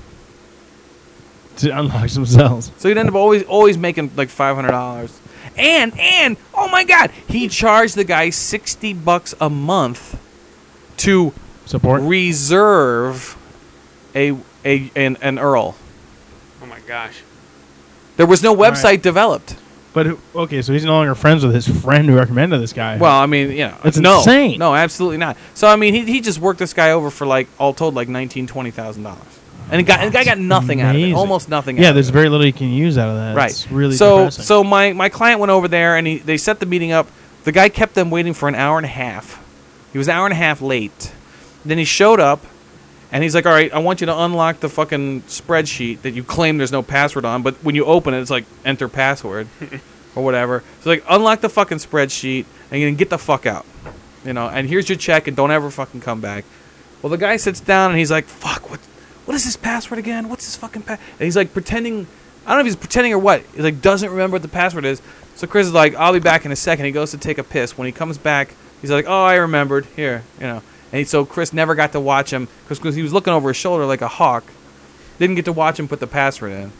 To unlock some cells. So he'd end up always always making like five hundred dollars. And, and, oh my God, he charged the guy sixty bucks a month to Support. reserve a, a an, an U R L. Oh my gosh. There was no right. website developed. But who- okay, so he's no longer friends with his friend who recommended this guy. Well, I mean, you know, That's no, insane. no, absolutely not. So I mean, he he just worked this guy over for like all told like nineteen twenty thousand dollars, and he got and the guy got nothing out of it, amazing. almost nothing. yeah, out of there's it. very little you can use out of that. Right. It's really so depressing. so my, my client went over there and he they set the meeting up. The guy kept them waiting for an hour and a half. He was an hour and a half late. Then he showed up and he's like, all right, I want you to unlock the fucking spreadsheet that you claim there's no password on, but when you open it, it's like enter password or whatever. So like unlock the fucking spreadsheet and you can get the fuck out. You know, and here's your check and don't ever fucking come back. Well, the guy sits down and he's like, fuck, what what is this password again? What's this fucking password? And he's like pretending, I don't know if he's pretending or what. He like doesn't remember what the password is. So Chris is like, I'll be back in a second. He goes to take a piss. When he comes back, he's like, oh, I remembered. Here, you know. And he, so Chris never got to watch him because he was looking over his shoulder like a hawk. Didn't get to watch him put the password in.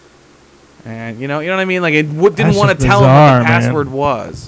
And you know, you know what I mean? Like it w- didn't That's want to just tell him what bizarre, the man. password was.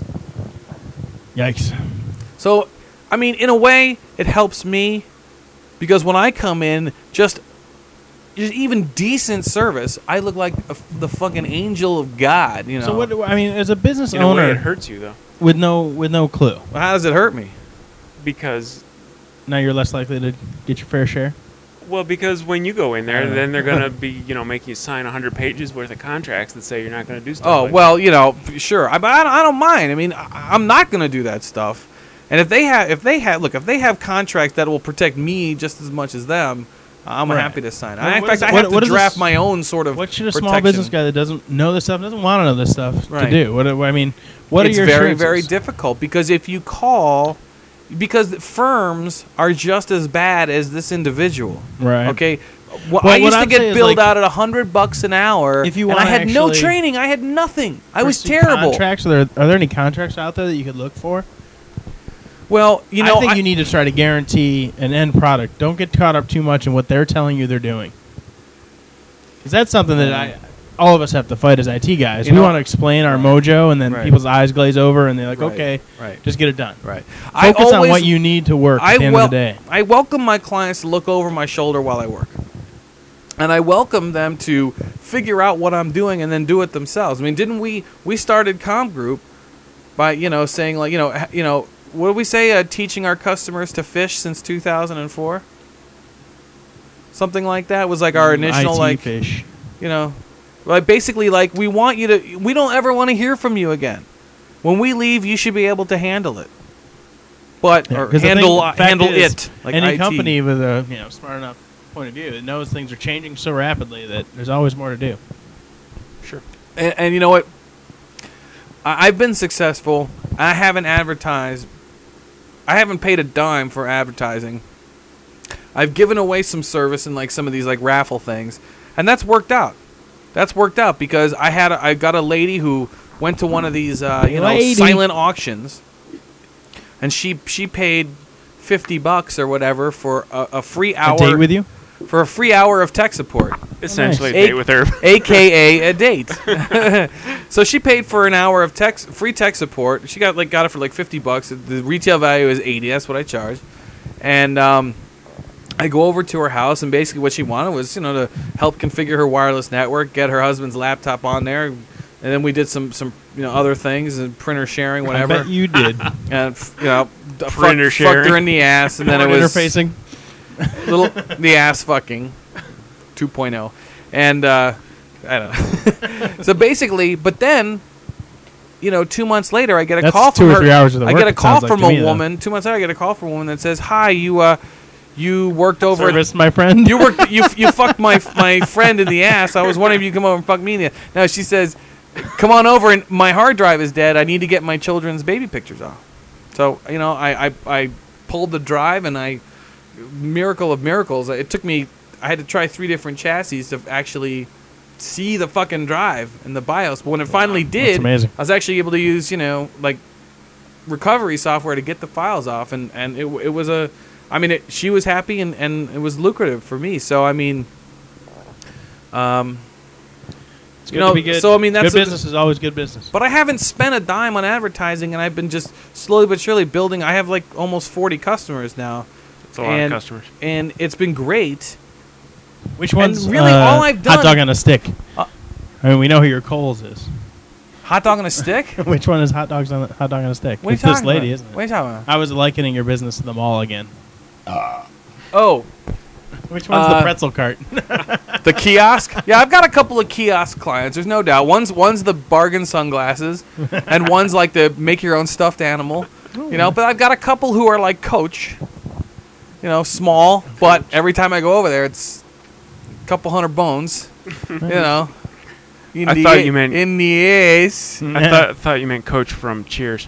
Yikes. So, I mean, in a way, it helps me because when I come in, just, just even decent service, I look like a, the fucking angel of God. You know. So what? do- I mean, as a business In a way, it owner hurts you though, with no with no clue, Well, how does it hurt me? because now you're less likely to get your fair share. well, because when you go in I there, don't know. then they're gonna be, you know, making you sign a hundred pages worth of contracts that say you're not gonna do stuff. Oh like well, you know, sure. I, but I, don't, I don't mind. I mean, I, I'm not going to do that stuff. And if they have, if they have, look, if they have contracts that will protect me just as much as them, I'm Right. happy to sign. Well, I, in what fact, is- I what- have what to is draft this- my own sort of. What should a small protection. business guy that doesn't know this stuff, doesn't want to know this stuff, Right. to do? What? do- I mean, what it's are your very, assurances? very difficult because if you call, because the firms are just as bad as this individual. Right. Okay. Well, Well, I what used to I'm get saying is, billed like, out at a hundred bucks an hour, if you and I wanna had no actually training. I had nothing. I was pursue terrible. Contracts? Are there, are there any contracts out there that you could look for? Well, you know, I think I- you need to try to guarantee an end product. Don't get caught up too much in what they're telling you they're doing. Because that's something that I, all of us have to fight as I T guys. You we know- want to explain our mojo, and then Right. people's eyes glaze over, and they're like, Right. okay, Right. just get it done. Right. I Focus on always- what you need to work I at the end wel- of the day. I welcome my clients to look over my shoulder while I work. And I welcome them to figure out what I'm doing and then do it themselves. I mean, didn't we we started Com Group by, you know, saying like, you know, h- you know, what did we say uh, teaching our customers to fish since two thousand four? Something like that was like our initial I T like, fish. you know, like basically like we want you to we don't ever want to hear from you again. When we leave, you should be able to handle it. But Yeah, or 'cause the handle thing- uh, fact handle is, it like any I T. company with a you know smart enough point of view that knows things are changing so rapidly that there's always more to do. Sure. And, and you know what? I, I've been successful. I haven't advertised. I haven't paid a dime for advertising. I've given away some service in like some of these like raffle things, and that's worked out. That's worked out because I had a, I got a lady who went to one of these uh, you know Lady. silent auctions, and she she paid fifty bucks or whatever for a, a free hour A date with you? for a free hour of tech support. Essentially, nice. a date with her. A K A a date. So she paid for an hour of tech, free tech support. She got like got it for like fifty bucks. The retail value is eighty. That's what I charge. And um, I go over to her house, and basically what she wanted was, you know, to help configure her wireless network, get her husband's laptop on there, and then we did some some you know other things and printer sharing, I whatever. bet you did. And f- you know, fuck, Printer fucked her sharing. in the ass, and then it Porn was interfacing. little the ass fucking two point oh, and uh, I don't know. So basically, but then, you know, two months later, I get a That's call two from or her. three hours of the I work, get a it call sounds like from to a me, though. woman. Two months later, I get a call from a woman that says, "Hi, you uh, you worked over at Service, my friend. you worked you you fucked my my friend in the ass. I was wondering if you could come over and fuck me in the ass." Now she says, "Come on over, and my hard drive is dead. I need to get my children's baby pictures off." So you know, I I, I pulled the drive, and I miracle of miracles. It took me. I had to try three different chassis to actually see the fucking drive and the BIOS. But when it finally did, amazing. I was actually able to use you know like recovery software to get the files off, and and it it was a. I mean, it, she was happy, and, and it was lucrative for me. So I mean, um, It's you good know, to be good. so I mean that's good a- business is always good business. but I haven't spent a dime on advertising, and I've been just slowly but surely building. I have like almost forty customers now, It's a lot and of customers. and it's been great. Which and one's really uh, all I've done- hot dog on a stick? Uh, I mean, we know who your Coles is. Hot dog on a stick? Which one is hot dogs on a, hot dog on a stick? What are you It's this talking lady, about? isn't it? What are you talking about? I was likening your business to the mall again. Oh, Which one's Uh, the pretzel cart? the kiosk? Yeah, I've got a couple of kiosk clients. There's no doubt. One's one's the bargain sunglasses, and one's like the make your own stuffed animal. You know, but I've got a couple who are like Coach. You know, small, but every time I go over there, it's a couple hundred bones. You know. In I the thought a- you meant- in the ass. I thought thought you meant Coach from Cheers.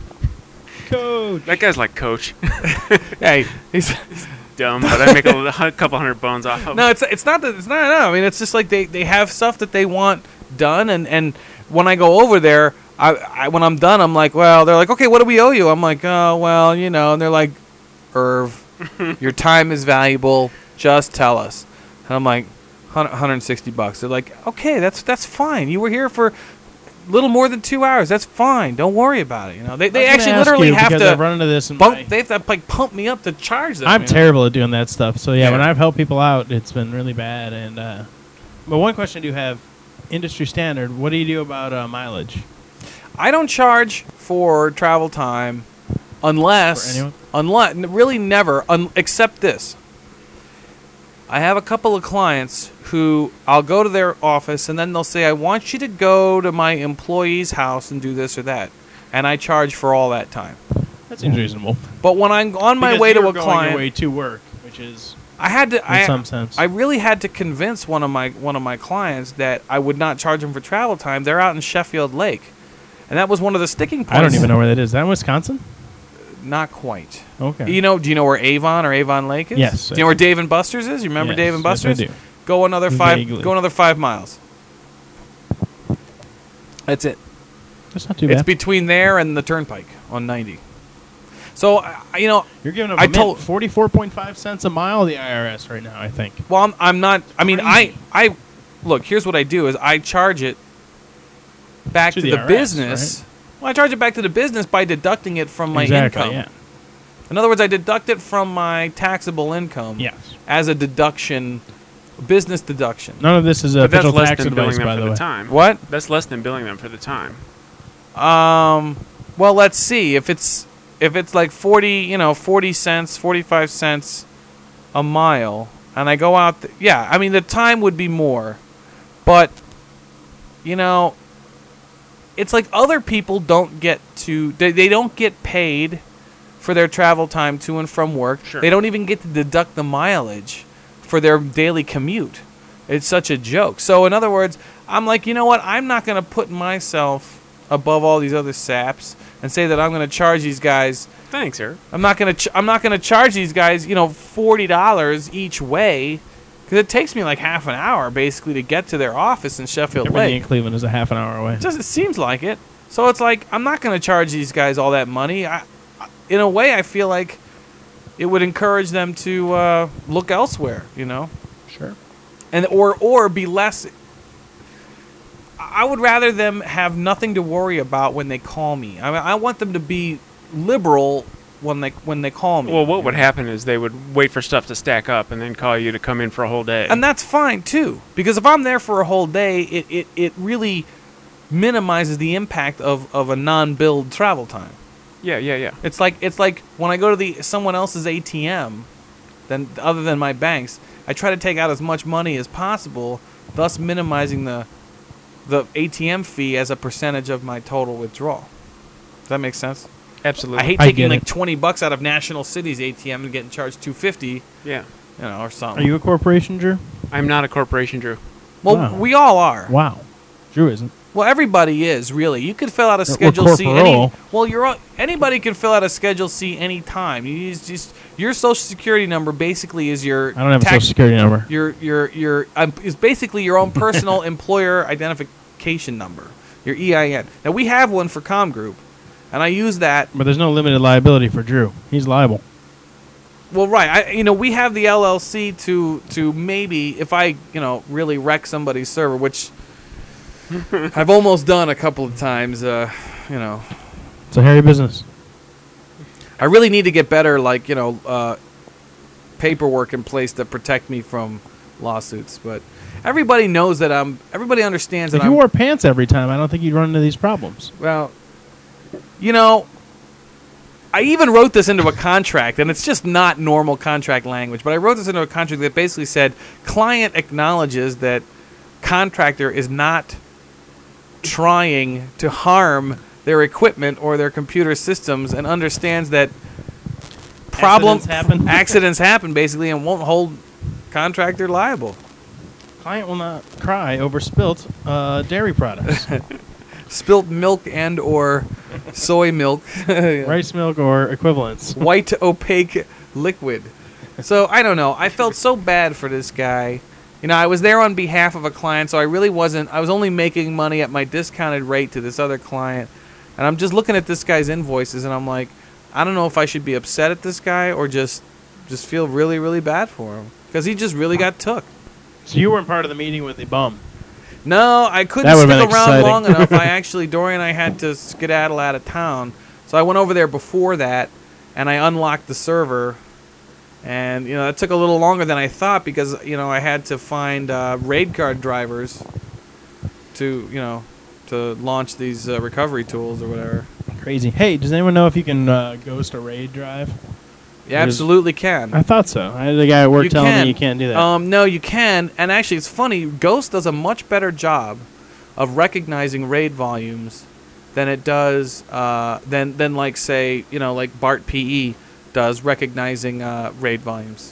Coach. That guy's like Coach. Hey, he's Dumb, but I make a, li- a couple hundred bones off of. no, it's it's not that it's not. No, I mean it's just like they, they have stuff that they want done, and, and when I go over there, I, I when I'm done, I'm like, well, they're like, okay, what do we owe you? I'm like, oh, well, you know, and they're like, Irv, your time is valuable. Just tell us, and I'm like, one hundred sixty bucks. They're like, okay, that's that's fine. You were here for little more than two hours. That's fine. Don't worry about it. You know, they they I was actually gonna ask literally you, have because to I've run into this in bump. my- They have to like pump me up to charge them. I'm you know? terrible at doing that stuff. So yeah, Yeah. when I've helped people out, it's been really bad. And uh, but one question I do have, industry standard. What do you do about uh, mileage? I don't charge for travel time unless For anyone? unless n- really never un, except this. I have a couple of clients who I'll go to their office and then they'll say, "I want you to go to my employee's house and do this or that," and I charge for all that time. That seems reasonable. But when I'm on my Because way to you're a going client, your way to work, which is I had to. in I, some sense. I really had to convince one of my one of my clients that I would not charge them for travel time. They're out in Sheffield Lake, and that was one of the sticking points. I don't even know where that is. Is that in Wisconsin? Not quite. Okay. You know? Do you know where Avon or Avon Lake is? Yes, Do I you know where do. Dave and Buster's is? You remember Yes, Dave and yes, I Buster's? do. Go another five. Vaguely. Go another five miles. That's it. That's not too It's bad. between there and the Turnpike on ninety. So I you know, You're giving them I a told- mint forty-four point five cents a mile. The I R S right now, I think. well, I'm, I'm not. I mean, I Crazy. I look. Here's what I do: is I charge it back To to, the the, I R S, business. Well, I charge it back to the business by deducting it from my exactly. income. Yeah. In other words, I deduct it from my taxable income. Yes. As a deduction, business deduction. None of this is But that's official less tax than billing advice, them by for the the way. time. What? That's less than billing them for the time. Um. Well, let's see. If it's if it's like forty, you know, forty cents, forty-five cents a mile, and I go out. Th- yeah, I mean the time would be more, but you know, it's like other people don't get to. They they don't get paid for their travel time to and from work. Sure. They don't even get to deduct the mileage for their daily commute. It's such a joke. So in other words, I'm like, you know what? I'm not going to put myself above all these other saps and say that I'm going to charge these guys. Thanks, Eric. I'm not going to. Ch- I'm not going to charge these guys, you know, forty dollars each way, because it takes me like half an hour basically to get to their office in Sheffield Everything Lake. in Cleveland is a half an hour away. It just it seems like it. So it's like I'm not going to charge these guys all that money. I, in a way, I feel like it would encourage them to uh, look elsewhere. You know. Sure. And or or be less. I would rather them have nothing to worry about when they call me. I mean, I want them to be liberal when they when they call me. Well, what would happen is they would wait for stuff to stack up and then call you to come in for a whole day. And that's fine too, because if I'm there for a whole day, it, it, it really minimizes the impact of, of a non-billed travel time. Yeah, yeah, yeah. It's like it's like when I go to the someone else's A T M, then other than my bank's, I try to take out as much money as possible, thus minimizing the the A T M fee as a percentage of my total withdrawal. Does that make sense? Absolutely. I hate I taking get like it. twenty bucks out of National City's A T M and getting charged two fifty, Yeah. you know, or something. Are you a corporation, Drew? I'm not a corporation, Drew. well, Wow. we all are. Wow. Drew isn't. Well, everybody is really. You could fill out a We're Schedule C. Any, corporal. well, you're all- anybody can fill out a Schedule C anytime. You use just your Social Security number basically is your I don't have a tax, social security number. Your your your um, is basically your own personal employer identification number, your E I N. Now we have one for Com Group, and I use that. But there's no limited liability for Drew. He's liable. Well, right. I, you know, we have the L L C to to maybe if I you know really wreck somebody's server, which I've almost done a couple of times. Uh, you know, It's a hairy business. I really need to get better, like you know, uh, paperwork in place to protect me from lawsuits. But everybody knows that I'm. Everybody understands If that you I'm. wore pants every time, I don't think you'd run into these problems. Well, you know, I even wrote this into a contract, and it's just not normal contract language. But I wrote this into a contract that basically said, client acknowledges that contractor is not trying to harm their equipment or their computer systems, and understands that problem Accidents happen. accidents happen basically, and won't hold contractor liable. Client will not cry over spilt uh, dairy products. Spilt milk and or soy milk, Rice milk or equivalents. white opaque liquid. So I don't know. I felt so bad for this guy. You know, I was there on behalf of a client, so I really wasn't. I was only making money at my discounted rate to this other client, and I'm just looking at this guy's invoices, and I'm like, I don't know if I should be upset at this guy or just just feel really, really bad for him because he just really got took. So you weren't part of the meeting with the bum. No, I couldn't That stick would've around been exciting. long enough. I actually, Dorian and I had to skedaddle out of town. So I went over there before that, and I unlocked the server. And, you know, that took a little longer than I thought because, you know, I had to find uh, raid card drivers to, you know, to launch these uh, recovery tools or whatever. Crazy. Hey, does anyone know if you can uh, ghost a raid drive? You What is- absolutely can. I thought so. I had the guy at work You telling can. me you can't do that. Um, no, you can. And actually, it's funny. Ghost does a much better job of recognizing raid volumes than it does, uh, than, than like, say, you know, like BART P E does recognizing uh, raid volumes.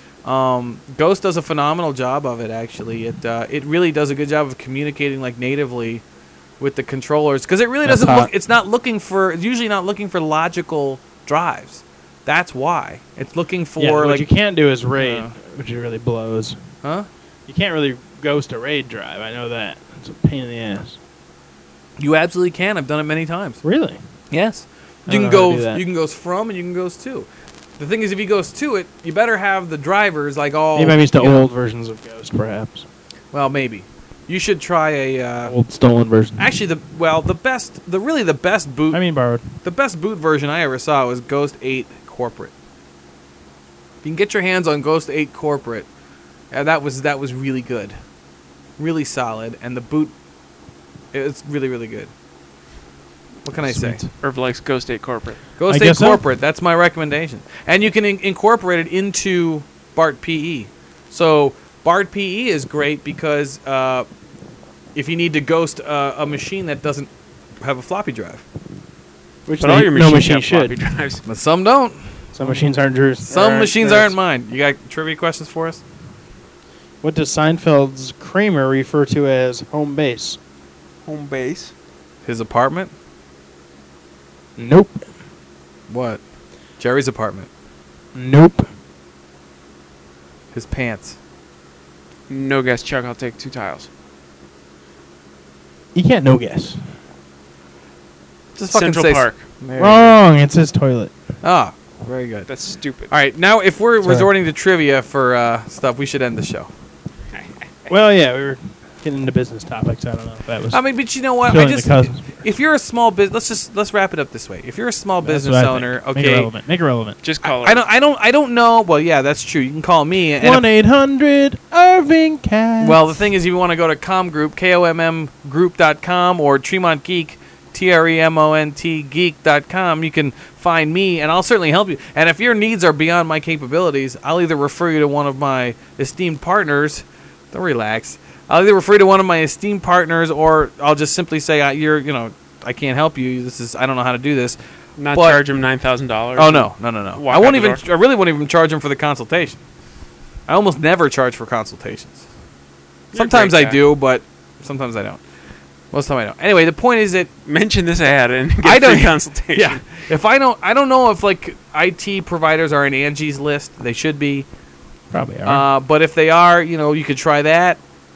Um, Ghost does a phenomenal job of it, actually. It uh, it really does a good job of communicating, like, natively with the controllers. Because it really That's doesn't hot. look, it's not looking for, it's usually not looking for logical drives. That's why. It's looking for, yeah, what like, you can't do is raid, Uh. which really blows. huh? You can't really ghost a raid drive. I know that. It's a pain in the ass. You absolutely can. I've done it many times. Really? Yes. I You don't can know how to go. do that. You can go from, and you can go to. The thing is, if you goes to it, you better have the drivers like all. Maybe I'm used to you know- old versions of Ghost, perhaps. Well, maybe. You should try a. Uh, Old stolen version. actually, the well, the best, the really the best boot, I mean borrowed. the best boot version I ever saw was Ghost eight Corporate. If you can get your hands on Ghost eight Corporate, uh, that was that was really good, really solid, and the boot, it's really really good. What can I say? Sweet. Irv likes Ghost eight Corporate. Ghost I eight guess so. Corporate. That's my recommendation, and you can in- incorporate it into BART P E. So BART P E is great because uh, if you need to ghost uh, a machine that doesn't have a floppy drive, Which But they- all your no machines machine have floppy should. drives. but some don't. Some machines aren't Drew's. Some aren't machines theirs. aren't mine. You got trivia questions for us? What does Seinfeld's Kramer refer to as home base? Home base. His apartment? Nope. What? Jerry's apartment. Nope. His pants. No guess, Chuck. I'll take two tiles. You can't no guess. Just fucking Central say s- Park. There you Wrong. It's his toilet. go. Ah, very good. That's stupid. All right, now if we're Sorry. resorting to trivia for uh, stuff, we should end the show. Well, yeah, we were getting into business topics. I don't know if that was. I mean, but you know what? I Killing the just cousins. if you're a small business, let's just let's wrap it up this way. If you're a small That's business what I owner, think. Make it okay, relevant. Make it relevant. Just call I it. don't, I don't, I don't know. Well, yeah, that's true. You can call me. And One if- eight hundred Irving Cat. well, the thing is, if you want to go to Com Group, K O M M Group dot com, or Tremont Geek, T R E M O N T geek dot com. You can find me, and I'll certainly help you. And if your needs are beyond my capabilities, I'll either refer you to one of my esteemed partners. Don't relax. I'll either refer you to one of my esteemed partners, or I'll just simply say, uh, you're, you know, I can't help you. This is, I don't know how to do this. Not But- charge them nine thousand dollars. Oh, no, no, no, no. Walk I won't out the even, door. I really won't even charge them for the consultation. I almost never charge for consultations. You're a Sometimes great I guy. do, but sometimes I don't. Most of the time I don't. Anyway, the point is that Mention this ad and get I a don't free consultation. Yeah. If I don't, I don't know if like I T providers are in Angie's list. They should be. Probably are. Uh, but if they are, you know, you could try that.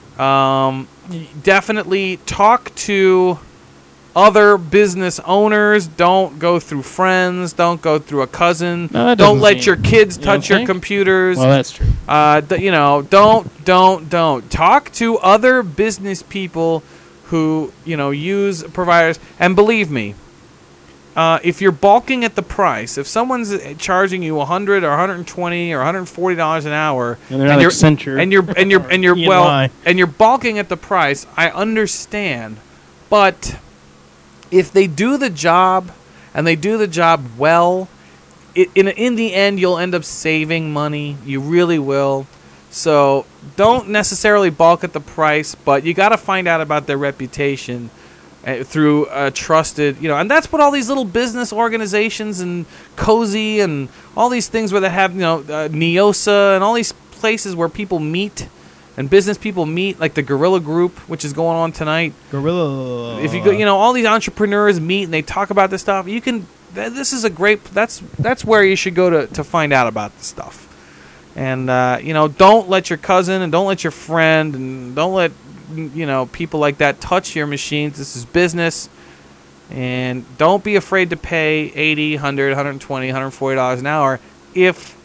Um, y- definitely talk to other business owners. Don't go through friends. Don't go through a cousin. No, that don't doesn't let seem- your kids you don't touch your think? computers. well, that's true. Uh, th- you know, don't, don't, don't talk to other business people who, you know, use providers. And believe me, uh, if you're balking at the price, if someone's uh, charging you a hundred or one hundred twenty or one hundred forty dollars an hour, And they're not you're, Accenture and you're and you're and you're E and well, Y. and you're balking at the price, I understand, but if they do the job and they do the job well, it, in in the end you'll end up saving money. You really will. So don't necessarily balk at the price, but you got to find out about their reputation uh, through a trusted, you know, and that's what all these little business organizations and Cozy and all these things where they have, you know, uh, Neosa and all these places where people meet and business people meet, like the Gorilla Group, which is going on tonight. Gorilla. If you go, you know, all these entrepreneurs meet and they talk about this stuff. You can. Th- this is a great. That's that's where you should go to to find out about this stuff. And uh, you know, don't let your cousin and don't let your friend and don't let you know people like that touch your machines. This is business, and don't be afraid to pay eighty, one hundred, one hundred twenty, one hundred forty dollars an hour if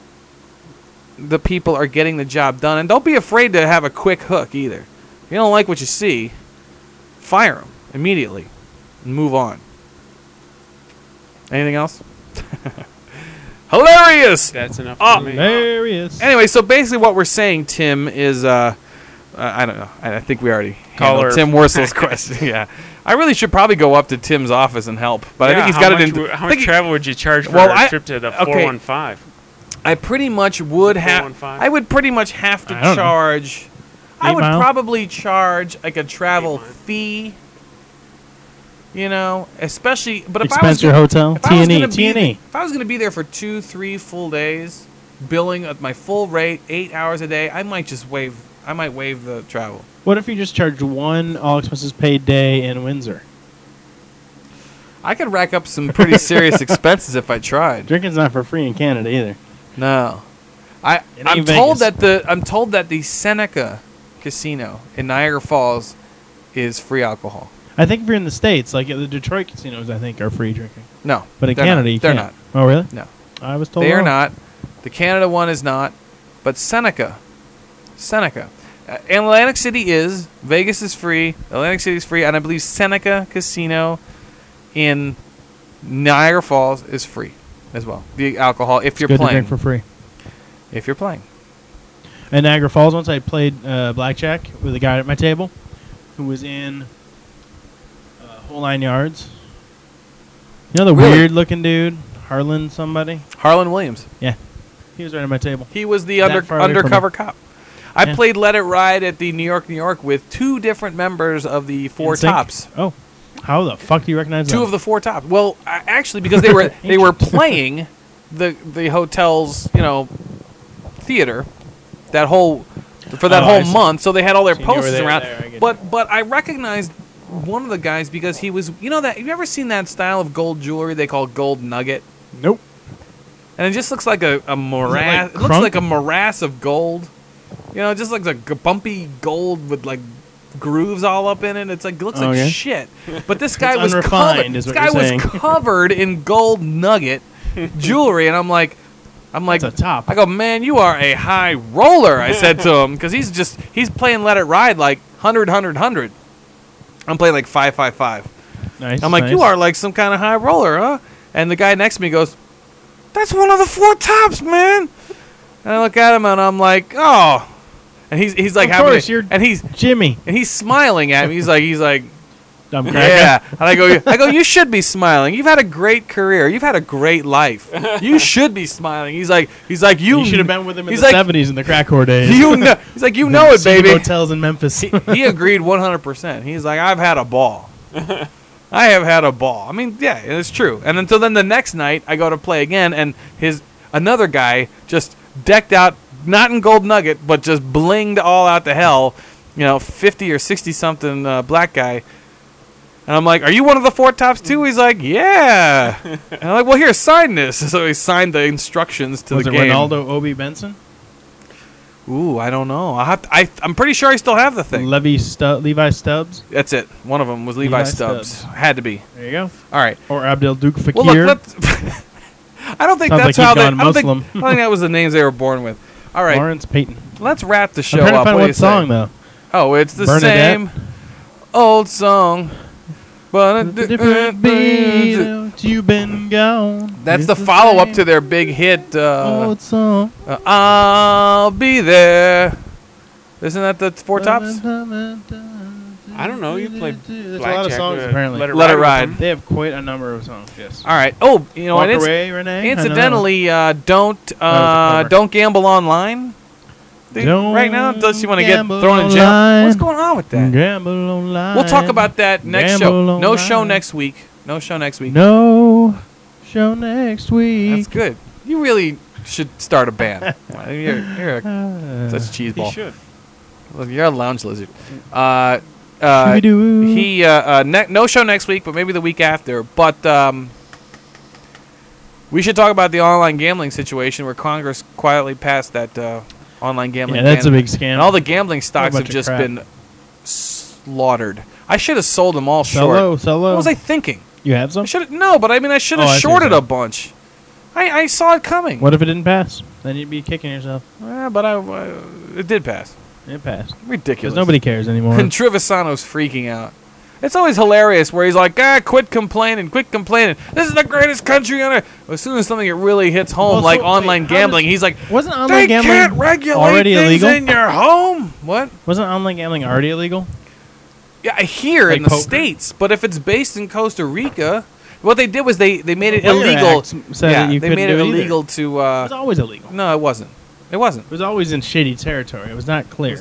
the people are getting the job done. And don't be afraid to have a quick hook either. If you don't like what you see, fire them immediately and move on. Anything else? Hilarious! That's enough Oh, for me. Hilarious. Anyway, so basically what we're saying, Tim, is uh, uh, I don't know. I, I think we already Caller. handled Tim Worsel's question. Yeah, I really should probably go up to Tim's office and help, but I Yeah, think he's how got it much in. w- How I much think he- travel would you charge for Well, a I- trip to the okay. four one five? I pretty much would have. four one five? I would pretty much have to I don't know. charge. I Eight would mile? probably charge like a travel Eight mile. fee. You know, especially, but if Expense I was your gonna- hotel. if I T was and E. gonna be T and th- E. if I was going to be there for two, three full days, billing at my full rate, eight hours a day, I might just waive. I might waive the travel. What if you just charged one all expenses paid day in Windsor? I could rack up some pretty serious expenses if I tried. Drinking's not for free in Canada either. No, I It I'm ain't told Vegas. that the I'm told that the Seneca Casino in Niagara Falls is free alcohol. I think if you're in the States, like the Detroit casinos, I think are free drinking. No, But in they're Canada, not. you they're can't. not. Oh, really? No, I was told they are wrong. not. The Canada one is not, but Seneca, Seneca, uh, Atlantic City is. Vegas is free. Atlantic City is free, and I believe Seneca Casino in Niagara Falls is free as well. The alcohol, if It's you're good to playing, drink for free. if you're playing. In Niagara Falls, once I played uh, blackjack with a guy at my table who was in uh, whole nine yards. You know the Really? weird-looking dude, Harlan somebody. Harlan Williams. He was right at my table. He was the That under, far away from undercover cop. I Yeah. played Let It Ride at the New York, New York with two different members of the Four In sync? Tops. Oh, how the fuck do you recognize Two them? of the Four Tops. Well, I, actually, because they were they were playing the the hotel's you know theater that whole for that Oh, I whole see. month, so they had all their So you knew posters they were around. there, I get But but I recognized one of the guys because he was you know that have you ever seen that style of gold jewelry they call gold nugget? Nope. And it just looks like a, a morass. like it looks crunk? like a morass of gold. You know, it just looks like a bumpy gold with like grooves all up in it. It's like it looks Okay. like shit. But this guy It's was unrefined, covered. is This what guy you're was saying. covered in gold nugget jewelry, and I'm like, I'm like, That's a top. I go, man, you are a high roller. I said to him because he's just he's playing Let It Ride like hundred, hundred, hundred. I'm playing like five, five, five. Nice. I'm like, nice. you are like some kind of high roller, huh? And the guy next to me goes, that's one of the Four Tops, man. And I look at him and I'm like, oh. And he's he's like Of having course, to- you're- and he's Jimmy. and he's smiling at me. He's like he's like dumb cracker. Yeah. And I go, I go, you should be smiling. You've had a great career. You've had a great life. You should be smiling. He's like, he's like, you, You should have been with him in he's the like, seventies in the crack whore days. You know, he's like, you know it, Seedy baby. Motels in Memphis. He, he agreed one hundred percent. He's like, I've had a ball. I have had a ball. I mean, yeah, it's true. And until then, the next night, I go to play again, and his another guy just decked out, not in gold nugget, but just blinged all out to hell. You know, fifty or sixty something uh, black guy. And I'm like, are you one of the Four Tops too? He's like, yeah. And I'm like, well, here, sign this. So he signed the instructions to Was the it game. Ronaldo Obi Benson? Ooh, I don't know. I have to, I, I'm pretty sure I still have the thing. Levi, Stu- Levi Stubbs? That's it. One of them was Levi, Levi Stubbs. Stubbs. Had to be. There you go. All right. Or Abdel Duke Fakir? Well, look, let's I don't think Sounds that's like how you've they, I gone don't think, Muslim. I don't think that was the names they were born with. All right. Lawrence Payton. Let's wrap the show I'm trying to up. find What do what you song, say? though. Oh, it's the Bernadette? same old song. But The different beat, you've been gone. that's It's the follow up to same their big hit. Uh, old song. uh, I'll be there. Isn't that the Four Tops? I don't know. You played There's Blackjack. a lot of songs, uh, apparently. Let It Let It Ride. with Ride. them. They have quite a number of songs, yes. All right. Oh, you know, Walk and it's, away, Renee. I know. incidentally, uh, don't was a uh, cover. don't gamble online. Dude, Don't right now, does she want to get gamble thrown in jail? online. What's going on with that? Gamble online. We'll talk about that next Gamble show. No online. show next week. No show next week. No show next week. That's good. You really should start a band. Wow, you're, you're a, Uh, such a cheese He ball. should. Look, you're a lounge lizard. Uh, uh, Scooby-Doo. he uh, uh, ne- no show next week, but maybe the week after. But um, we should talk about the online gambling situation where Congress quietly passed that uh, online gambling. Yeah, that's ban. a big scam. And all the gambling stocks have bunch of just crap. been slaughtered. I should have sold them all Sell short. low, sell low. What was I thinking? You have I some? should no, but I mean I should Oh, have I see what shorted you're a bunch. I, I saw it coming. What if it didn't pass? Then you'd be kicking yourself. Eh, but I, uh, it did pass. It passed. Ridiculous. Because nobody cares anymore. And Trevisano's freaking out. It's always hilarious where he's like, ah, quit complaining, quit complaining. This is the greatest country on earth. As soon as something really hits home, Well, like so, online wait, how gambling, does- he's like, Wasn't online they gambling can't regulate already things illegal? in your home. What? Wasn't online gambling already illegal? Yeah, I hear in Like the poker? States, but if it's based in Costa Rica, what they did was they, they made it The Player illegal. Act said yeah, that you they couldn't made it do either. illegal to. It was Uh, always illegal. no, it wasn't. It wasn't. It was always in shady territory. It was not clear.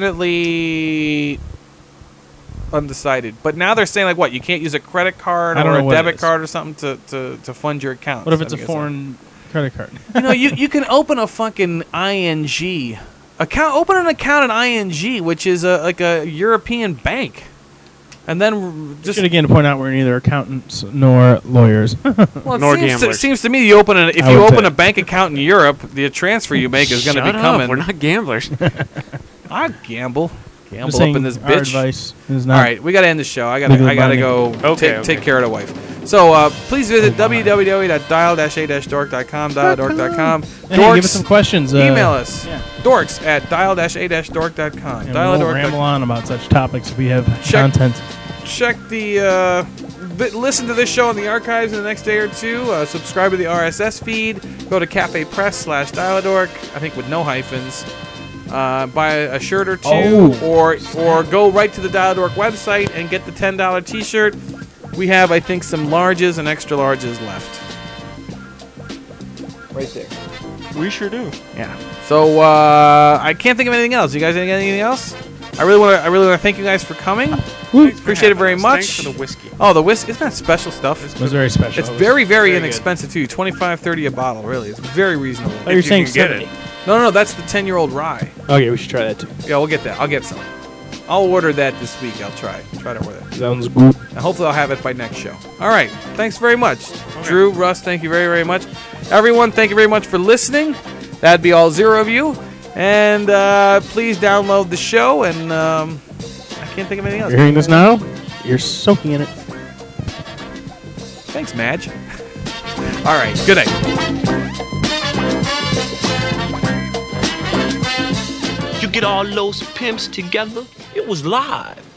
Definitely undecided. But now they're saying like what? You can't use a credit card I don't or know a what it debit is. card or something to, to, to fund your account. What if it's I a guess. foreign credit card? You know, you, you can open a fucking I N G account. Open an account at I N G, which is a like a European bank, and then r- Just just should again point out we're neither accountants nor lawyers. well, it Nor seems, to, gamblers. seems to me you open an, if I you would open say. a bank account in Europe, the transfer you make is going to Shut be up, coming. We're not gamblers. I gamble, gamble Just up saying in this our bitch. advice is not. All right, we got to end the show. I got to Legally I got to binding. go Okay, take, okay. take care of the wife. So uh, please visit w w w dot dial dash a dash dork dot com, dial dork dot com. Hey, give us some questions. Uh, email us. yeah. Dorks at dial dash a dash dork dot com. And Dial we dork won't dot ramble com. on about such topics if we have Check- content. Check the. Uh, vi- listen to this show in the archives in the next day or two. Uh, subscribe to the R S S feed. Go to Cafe Press slash Dial-A-Dork, I think with no hyphens. Uh, buy a shirt or two, Oh. or or go right to the Dial-A-Dork website and get the ten dollar T-shirt. We have, I think, some larges and extra larges left. Right there. We sure do. Yeah. So uh, I can't think of anything else. You guys think of anything else? I really want to. I really want to thank you guys for coming. Thanks for Appreciate it having very us. much. Thanks for the whiskey. Oh, the whiskey. Isn't that special stuff? It was very special. It's It was very, very, very good. inexpensive too. twenty-five, thirty a bottle. Really, it's very reasonable. Oh, you're If you saying can get seventy. it. No, no, no, that's the ten-year-old rye. Okay, we should try that too. Yeah, we'll get that. I'll get some. I'll order that this week. I'll try. Try to order it. Sounds good. And hopefully I'll have it by next show. All right. Thanks very much. Drew, Russ, thank you very, very much. Everyone, thank you very much for listening. That'd be all zero of you. And uh, please download the show. And um, I can't think of anything else. You're hearing this now? You're soaking in it. Thanks, Madge. All right. Good night. You get all those pimps together, it was live.